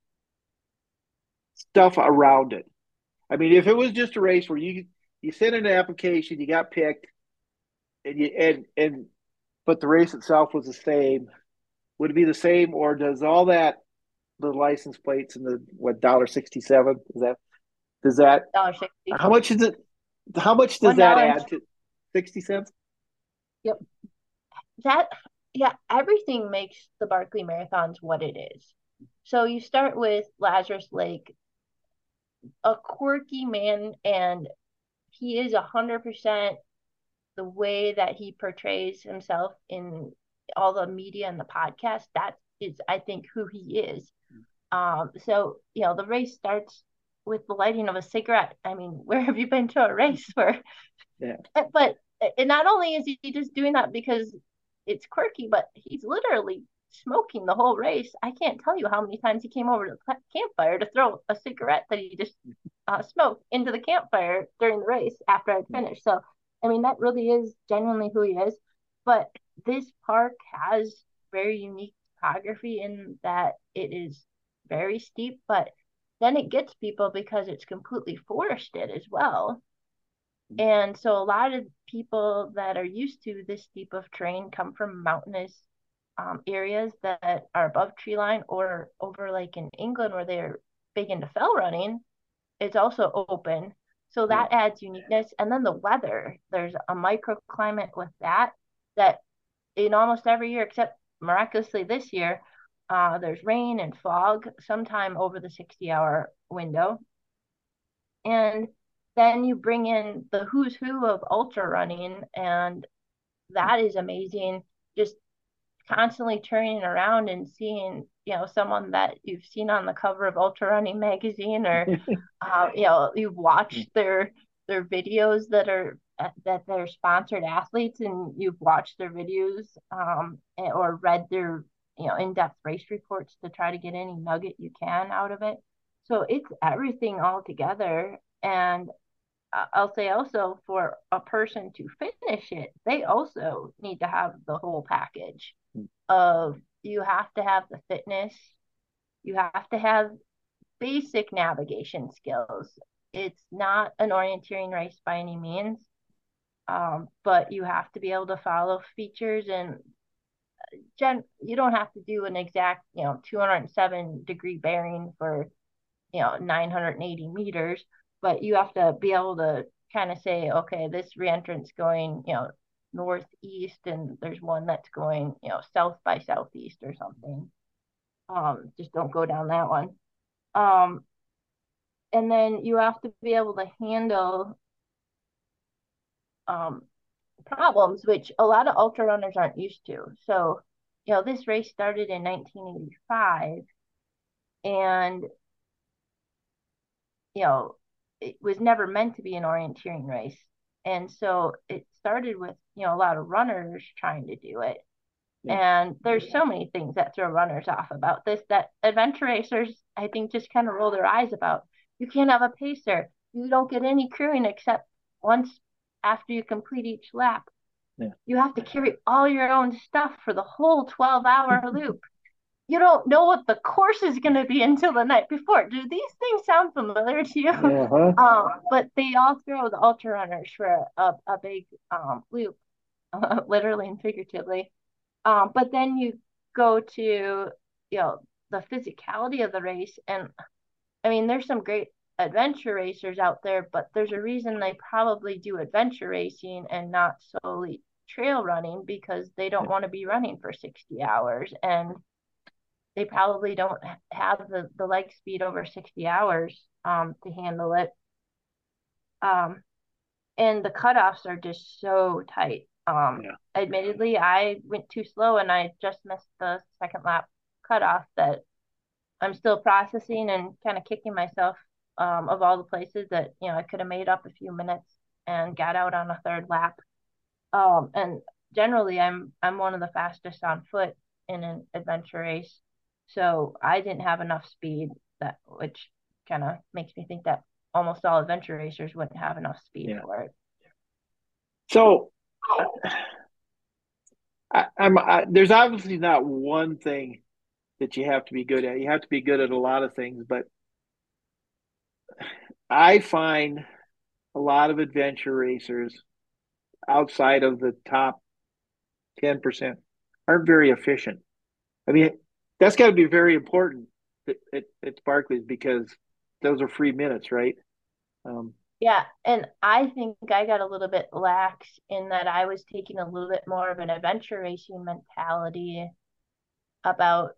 stuff around it? I mean, if it was just a race where you sent in an application, you got picked, and you and but the race itself was the same, would it be the same, or does all that the license plates and the what $1.67 is that does that $1.60. how much is it? How much does One that dollar and add to 60 cents? yep. That yeah, everything makes the Barkley Marathons what it is. So you start with Lazarus Lake, a quirky man, and he is 100% the way that he portrays himself in all the media and the podcast. That is, I think, who he is. So the race starts with the lighting of a cigarette. I mean, where have you been to a race where? Yeah. But and not only is he just doing that because it's quirky, but he's literally smoking the whole race. I can't tell you how many times he came over to the campfire to throw a cigarette that he just smoked into the campfire during the race after I'd finished. So, I mean, that really is genuinely who he is. But this park has very unique topography in that it is very steep, but then it gets people because it's completely forested as well. And so a lot of people that are used to this steep of terrain come from mountainous areas that are above tree line, or over like in England where they're big into fell running. It's also open. So Yeah. that adds uniqueness. And then the weather, there's a microclimate with that in almost every year, except miraculously this year, there's rain and fog sometime over the 60-hour window. And then you bring in the who's who of ultra running, and that is amazing. Just constantly turning around and seeing, someone that you've seen on the cover of Ultra Running magazine, or you've watched their videos that they're sponsored athletes, and you've watched their videos or read their in-depth race reports to try to get any nugget you can out of it. So it's everything all together. And I'll say also, for a person to finish it, they also need to have the whole package of, you have to have the fitness, you have to have basic navigation skills. It's not an orienteering race by any means, but you have to be able to follow features, and you don't have to do an exact 207-degree bearing for 980 meters, but you have to be able to kind of say, okay, this reentrance going northeast, and there's one that's going south by southeast or something. Just don't go down that one. And then you have to be able to handle um, problems, which a lot of ultra runners aren't used to. So, this race started in 1985, and it was never meant to be an orienteering race. And so it started with, a lot of runners trying to do it. Yeah. And there's so many things that throw runners off about this that adventure racers, I think, just kind of roll their eyes about. You can't have a pacer. You don't get any crewing except once after you complete each lap. Yeah. You have to carry all your own stuff for the whole 12-hour loop. You don't know what the course is going to be until the night before. Do these things sound familiar to you? Uh-huh. But they all throw the ultra runners for a big loop, literally and figuratively. But then you go to, the physicality of the race. And I mean, there's some great adventure racers out there, but there's a reason they probably do adventure racing and not solely trail running, because they don't want to be running for 60 hours. And they probably don't have the leg speed over 60 hours to handle it. And the cutoffs are just so tight. Admittedly, I went too slow and I just missed the second lap cutoff that I'm still processing and kind of kicking myself of all the places that, I could have made up a few minutes and got out on a third lap. And generally, I'm one of the fastest on foot in an adventure race. So I didn't have enough speed, which kind of makes me think that almost all adventure racers wouldn't have enough speed for it. So there's obviously not one thing that you have to be good at. You have to be good at a lot of things, but I find a lot of adventure racers outside of the top 10% aren't very efficient. I mean, that's got to be very important at Barkley's, because those are free minutes, right? Yeah, and I think I got a little bit lax in that I was taking a little bit more of an adventure racing mentality about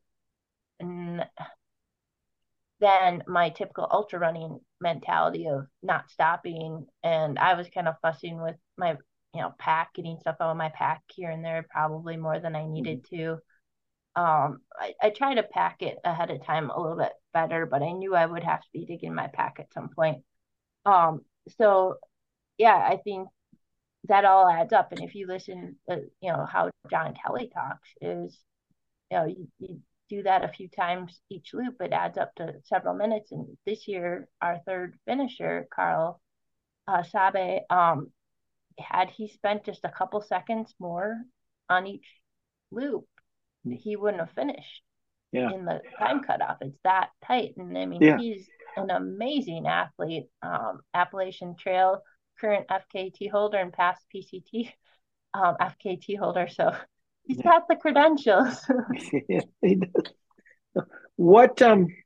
than my typical ultra running mentality of not stopping. And I was kind of fussing with my, pack, getting stuff out of my pack here and there, probably more than I needed to. I try to pack it ahead of time a little bit better, but I knew I would have to be digging my pack at some point. So yeah, I think that all adds up. And if you listen to, how John Kelly talks, is, you do that a few times each loop, it adds up to several minutes. And this year, our third finisher, Carl Sabe, had he spent just a couple seconds more on each loop, he wouldn't have finished in the time cutoff. It's that tight. And I mean, he's an amazing athlete, Appalachian Trail, current FKT holder and past PCT FKT holder. So he's got the credentials. He does. What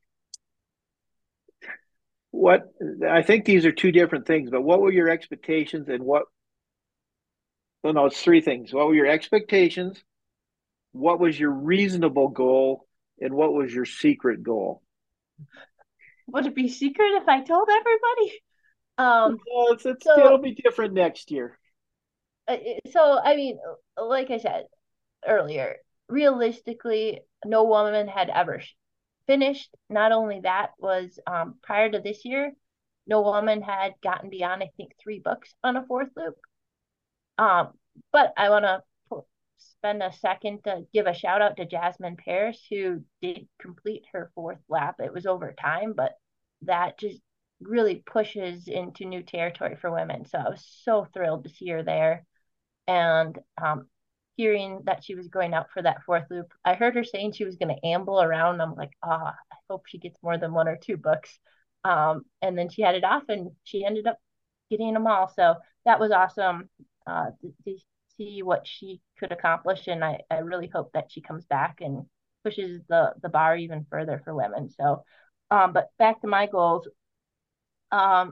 I think these are two different things, but what were your expectations and it's three things. What were your expectations? What was your reasonable goal? And what was your secret goal? Would it be secret if I told everybody? It'll be different next year. So, I mean, like I said earlier, realistically, no woman had ever finished. Not only that, was prior to this year, no woman had gotten beyond, I think, 3 books on a fourth loop. But I want to spend a second to give a shout out to Jasmine Paris, who did complete her fourth lap. It was over time, but that just really pushes into new territory for women. So I was so thrilled to see her there. And hearing that she was going out for that fourth loop, I heard her saying she was going to amble around. I'm like, I hope she gets more than 1 or 2 books. And then she headed off and she ended up getting them all. So that was awesome to see what she could accomplish. And I really hope that she comes back and pushes the bar even further for women. So, but back to my goals, there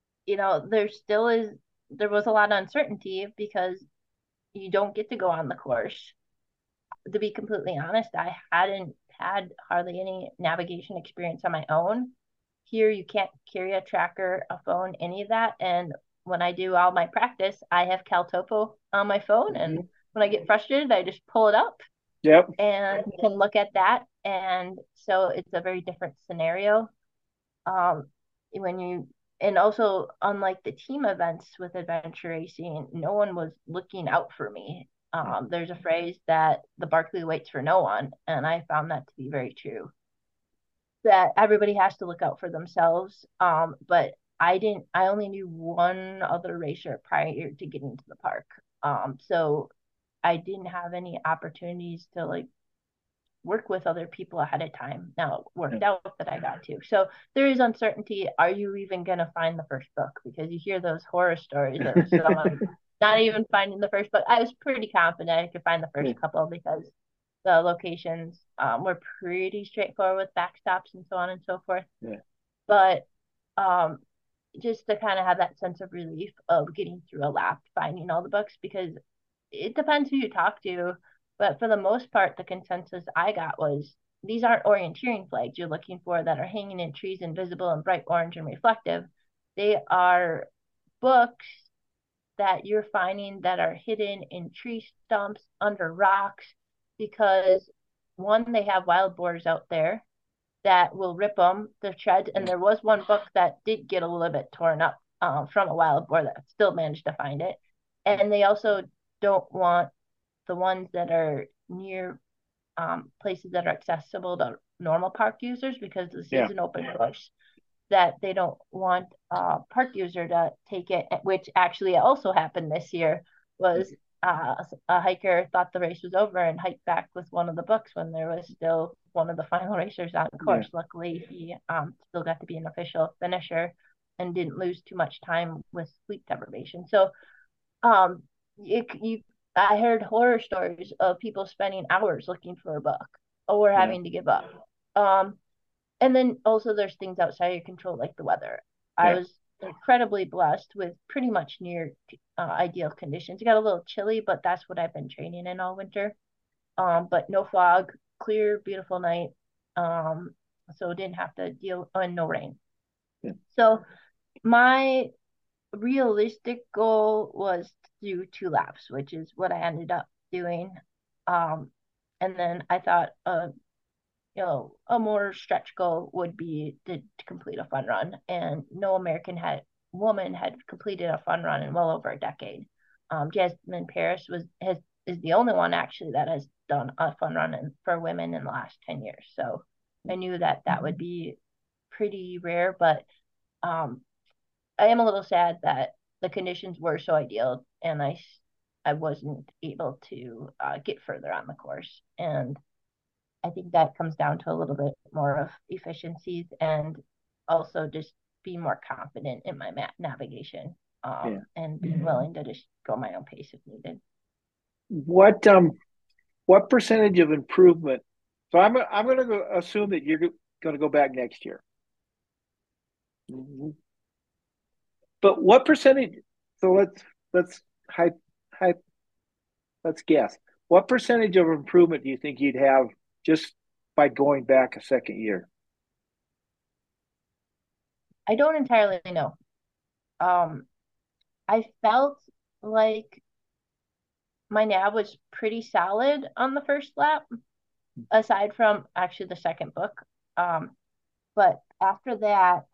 was a lot of uncertainty because you don't get to go on the course. To be completely honest, I hadn't had hardly any navigation experience on my own. Here, you can't carry a tracker, a phone, any of that. And when I do all my practice, I have CalTopo on my phone. And when I get frustrated, I just pull it up and can look at that. And so it's a very different scenario. And also, unlike the team events with adventure racing, no one was looking out for me. There's a phrase that the Barkley waits for no one, and I found that to be very true. That everybody has to look out for themselves, but I only knew one other racer prior to getting to the park. So I didn't have any opportunities to like work with other people ahead of time. Now it worked out that I got to. So there is uncertainty. Are you even going to find the first book? Because you hear those horror stories of someone not even finding the first book. I was pretty confident I could find the first couple because the locations were pretty straightforward with backstops and so on and so forth. Yeah. But just to kind of have that sense of relief of getting through a lap, finding all the books, because it depends who you talk to. But for the most part, the consensus I got was these aren't orienteering flags you're looking for that are hanging in trees invisible and bright orange and reflective. They are books that you're finding that are hidden in tree stumps, under rocks, because one, they have wild boars out there that will rip them, the treads. And there was one book that did get a little bit torn up from a wild boar that still managed to find it. And they also don't want the ones that are near places that are accessible to normal park users, because this is an open course, that they don't want a park user to take it, which actually also happened this year. Was a hiker thought the race was over and hiked back with one of the books when there was still one of the final racers on course. Luckily, he still got to be an official finisher and didn't lose too much time with sleep deprivation. So I heard horror stories of people spending hours looking for a book or having to give up. And then also there's things outside your control, like the weather. I was incredibly blessed with pretty much near ideal conditions. It got a little chilly, but that's what I've been training in all winter. But no fog, clear, beautiful night. So didn't have to deal, and no rain. So my realistic goal was to do 2 laps, which is what I ended up doing. And then I thought, a more stretch goal would be to complete a fun run. And no American woman had completed a fun run in well over a decade. Jasmine Paris is the only one actually that has done a fun run for women in the last 10 years. So I knew that would be pretty rare, but I am a little sad that the conditions were so ideal and I wasn't able to get further on the course. And I think that comes down to a little bit more of efficiencies and also just be more confident in my navigation and being willing to just go my own pace if needed. What percentage of improvement? So I'm going to assume that you're going to go back next year. Mm-hmm. But what percentage? So let's let's guess. What percentage of improvement do you think you'd have just by going back a second year? I don't entirely know. I felt like my nav was pretty solid on the first lap, aside from actually the second book. But after that,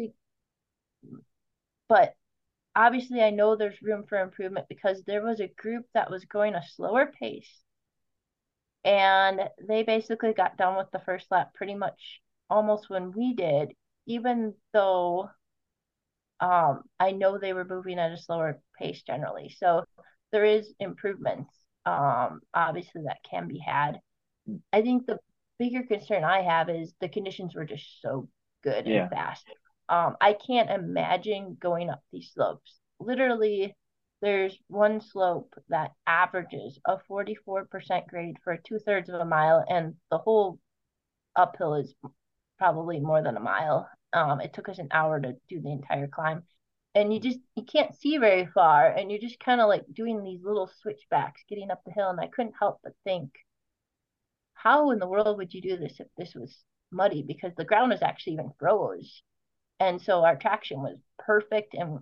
but obviously I know there's room for improvement because there was a group that was going a slower pace and they basically got done with the first lap pretty much almost when we did, even though I know they were moving at a slower pace generally. So there is improvements, obviously, that can be had. I think the bigger concern I have is the conditions were just so good and fast. I can't imagine going up these slopes. Literally, there's one slope that averages a 44% grade for 2/3 of a mile, and the whole uphill is probably more than a mile. It took us an hour to do the entire climb. And you can't see very far, and you're just kind of like doing these little switchbacks getting up the hill. And I couldn't help but think, how in the world would you do this if this was muddy? Because the ground is actually even froze. And so our traction was perfect. And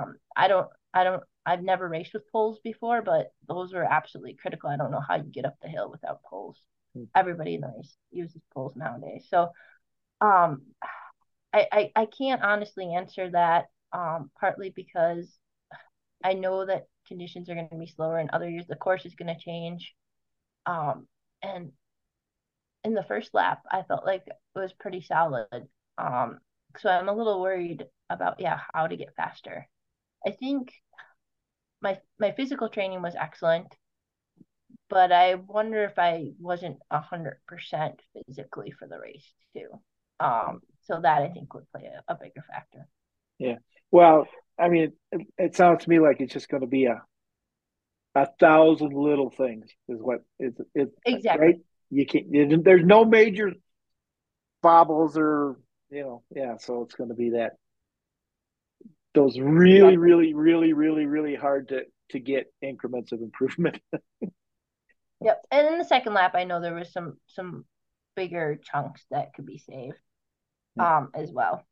I've never raced with poles before, but those were absolutely critical. I don't know how you get up the hill without poles. Everybody in the race uses poles nowadays. So I can't honestly answer that, partly because I know that conditions are going to be slower in other years. The course is going to change. And in the first lap, I felt like it was pretty solid. So I'm a little worried about how to get faster. I think my physical training was excellent, but I wonder if I wasn't 100% physically for the race too. So that I think would play a bigger factor. Yeah. Well, I mean, it sounds to me like it's just going to be a thousand little things is what it's Exactly. right. You can't. There's no major bobbles or yeah. So it's going to be those really, Exactly. really, really, really, really hard to get increments of improvement. Yep. And in the second lap, I know there was some bigger chunks that could be saved Yeah. as well.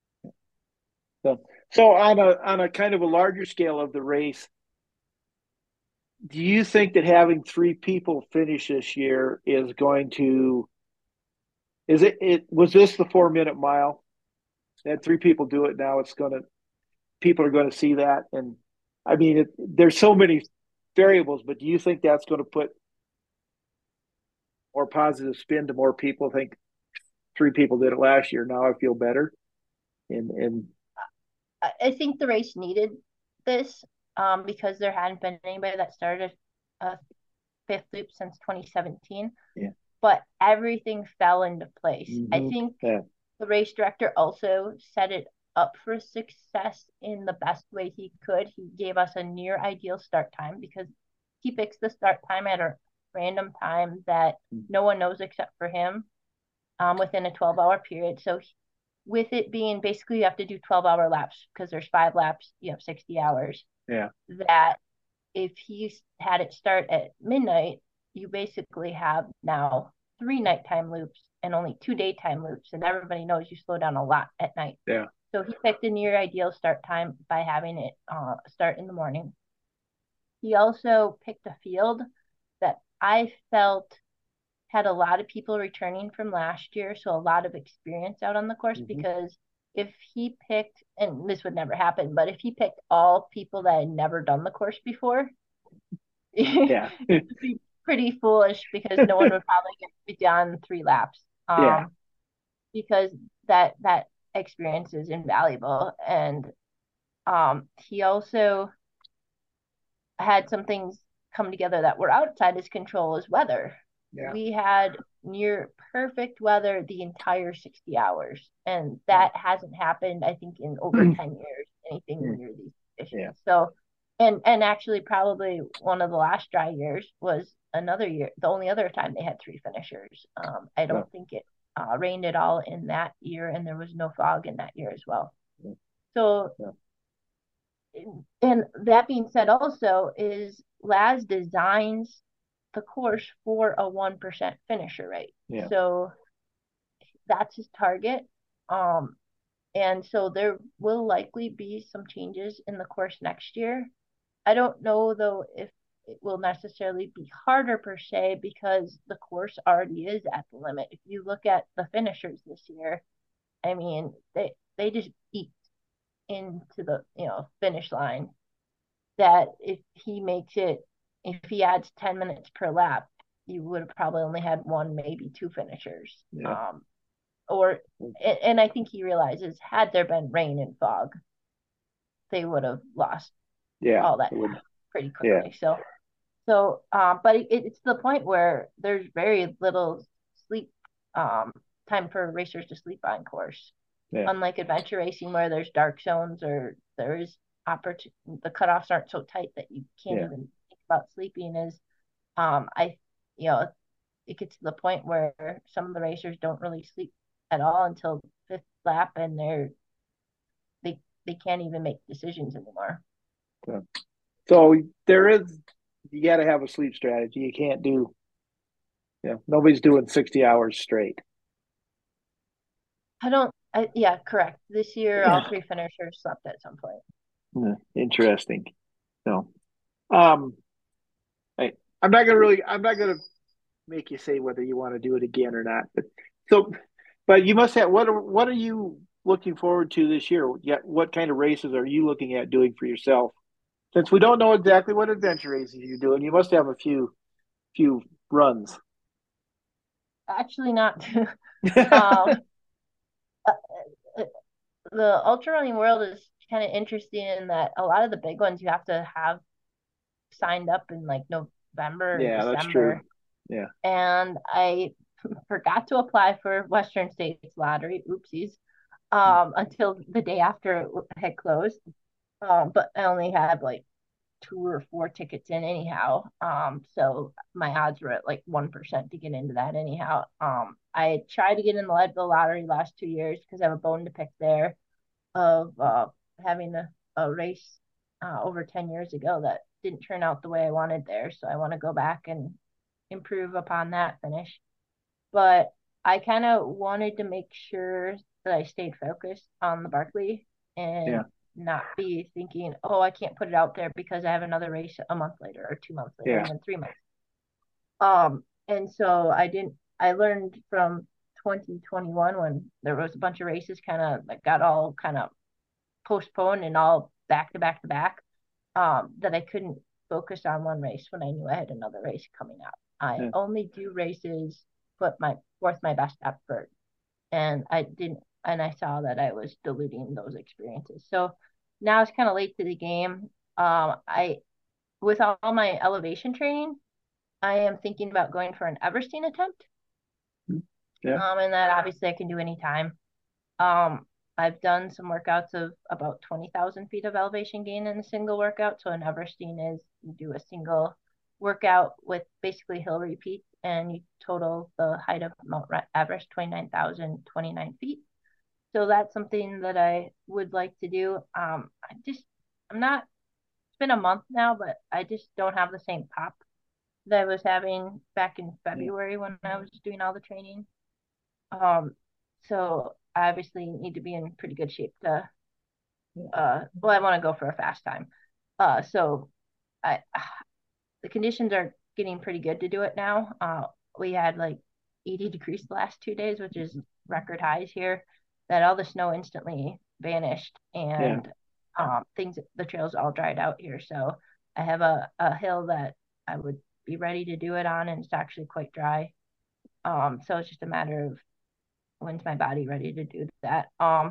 So on a kind of a larger scale of the race, do you think that having three people finish this year is going to it was this the 4 minute mile? Had three people do it now, people are going to see that. And I mean, there's so many variables, but do you think that's going to put more positive spin to more people think three people did it last year? Now I feel better. And I think the race needed this because there hadn't been anybody that started a fifth loop since 2017. Yeah. But everything fell into place. Mm-hmm. I think the race director also set it up for success in the best way he could. He gave us a near ideal start time because he picks the start time at a random time that no one knows except for him within a 12-hour period. So with it being basically you have to do 12-hour laps because there's 5 laps, you have 60 hours. Yeah. That if he had it start at midnight, you basically have now 3 nighttime loops and only 2 daytime loops. And everybody knows you slow down a lot at night. Yeah. So he picked a near ideal start time by having it start in the morning. He also picked a field that I felt had a lot of people returning from last year, so a lot of experience out on the course. Mm-hmm. Because if he picked, and this would never happen, but if he picked all people that had never done the course before, yeah, it would be pretty foolish because no one would probably get done 3 laps. Yeah. Because that experience is invaluable. And he also had some things come together that were outside his control as weather. Yeah. We had near perfect weather the entire 60 hours, and that hasn't happened, I think, in over 10 years, anything near these conditions. Yeah. So, and actually probably one of the last dry years was another year, the only other time they had 3 finishers. I don't think it rained at all in that year, and there was no fog in that year as well. So, and that being said, also is Laz designs the course for a 1% finisher rate. Yeah. So that's his target. And so there will likely be some changes in the course next year. I don't know though if it will necessarily be harder per se because the course already is at the limit. If you look at the finishers this year, I mean, they just eat into the finish line. That if he adds 10 minutes per lap, you would have probably only had 1, maybe 2 finishers. Yeah. And I think he realizes had there been rain and fog, they would have lost all that pretty quickly. Yeah. But it's the point where there's very little sleep time for racers to sleep on course. Yeah. Unlike adventure racing where there's dark zones or there's the cutoffs aren't so tight that you can't even think about sleeping. It gets to the point where some of the racers don't really sleep at all until 5th lap, and they can't even make decisions anymore. So you got to have a sleep strategy. You can't do, nobody's doing 60 hours straight. Yeah, correct. This year, all 3 finishers slept at some point. Interesting. No, I'm not gonna make you say whether you want to do it again or not. But you must have. What are you looking forward to this year? What kind of races are you looking at doing for yourself? Since we don't know exactly what adventure races you're doing, you must have a few runs. Actually, not. the ultra running world is kind of interesting in that a lot of the big ones you have to have signed up in like November or Yeah, that's true. December. Yeah. And I forgot to apply for Western States Lottery, oopsies, until the day after it had closed. But I only had like 2 or 4 tickets in anyhow. So my odds were at like 1% to get into that anyhow. I tried to get in the Leadville lottery last 2 years because I have a bone to pick there of having a race over 10 years ago that didn't turn out the way I wanted there. So I want to go back and improve upon that finish. But I kind of wanted to make sure that I stayed focused on the Barkley Yeah. and not be thinking, oh, I can't put it out there because I have another race a month later or 2 months later, Yeah. even 3 months. And so I learned from 2021 when there was a bunch of races kind of like got all kind of postponed and all back to back to back, that I couldn't focus on one race when I knew I had another race coming up. I Yeah. only do races put my forth my best effort, and I didn't, and I saw that I was diluting those experiences. So now it's kind of late to the game. I with all my elevation training, I am thinking about going for an Everesting attempt. Yeah. And that obviously I can do anytime. Um, I've done some workouts of about 20,000 feet of elevation gain in a single workout. So an Everesting is you do a single workout with basically hill repeats and you total the height of Mount Everest, 29,029 feet. So that's something that I would like to do. I'm not, it's been a month now, but I just don't have the same pop that I was having back in Yeah. February when I was doing all the training. Um, so I obviously need to be in pretty good shape to, well, I want to go for a fast time. So I, the conditions are getting pretty good to do it now. We had like 80 degrees the last 2 days, which is record highs here, that all the snow instantly vanished Yeah. and the trails all dried out here. So I have a hill that I would be ready to do it on, and it's actually quite dry. So it's just a matter of when's my body ready to do that.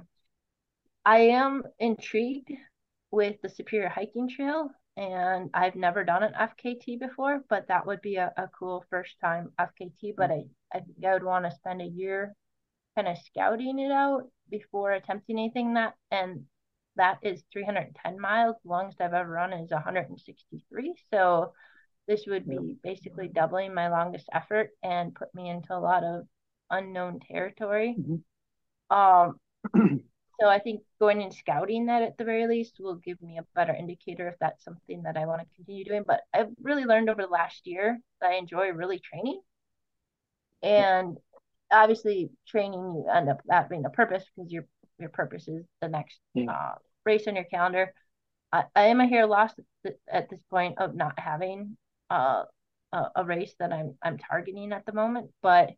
I am intrigued with the Superior Hiking Trail, and I've never done an FKT before, but that would be a cool first time FKT. But I think I would want to spend a year kind of scouting it out before attempting anything that is 310 miles. The longest I've ever run is 163. So this would be basically doubling my longest effort and put me into a lot of unknown territory. Um, so I think going and scouting that at the very least will give me a better indicator if that's something that I want to continue doing. But I've really learned over the last year that I enjoy really training. And obviously training you end up having a purpose because your purpose is the next race on your calendar. I am a hair loss at this point of not having a race that I'm targeting at the moment. But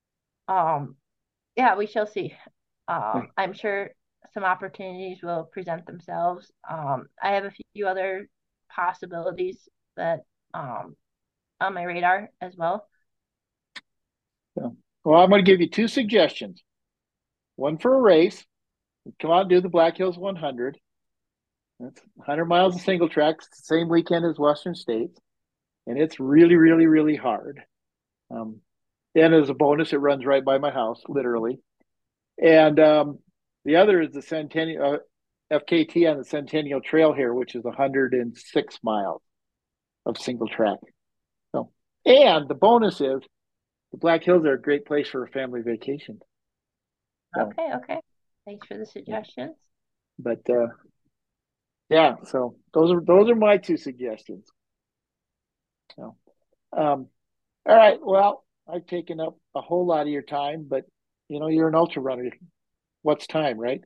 yeah, we shall see. I'm sure some opportunities will present themselves. I have a few other possibilities that on my radar as well. So, well, I'm going to give you 2 suggestions. One for a race. Come out and do the Black Hills 100. That's 100 miles of single track. It's the same weekend as Western States. And it's really, really, really hard. And as a bonus, it runs right by my house, literally. And the other is the Centennial FKT on the Centennial Trail here, which is 106 miles of single track. So, and the bonus is the Black Hills are a great place for a family vacation. So, okay. Thanks for the suggestions. But yeah, so those are my 2 suggestions. So, all right. Well, I've taken up a whole lot of your time, but you're an ultra runner. What's time, right?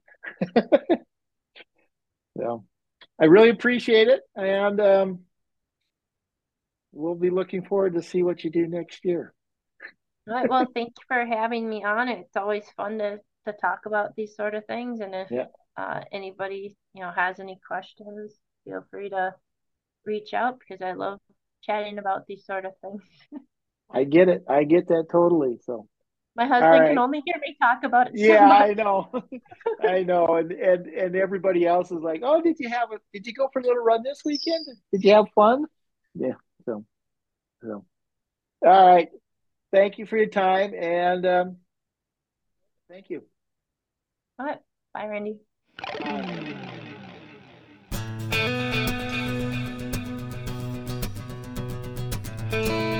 So I really appreciate it, and we'll be looking forward to see what you do next year. All right. Well, thank you for having me on. It's always fun to talk about these sort of things. And if anybody has any questions, feel free to reach out because I love chatting about these sort of things. I get it. I get that totally. So, My All husband can right. only hear me talk about it so Yeah, much. I know. I know. And everybody else is like, oh, did you go for a little run this weekend? Did you have fun? Yeah. So all right. Thank you for your time and thank you. All right. Bye, Randy. Bye.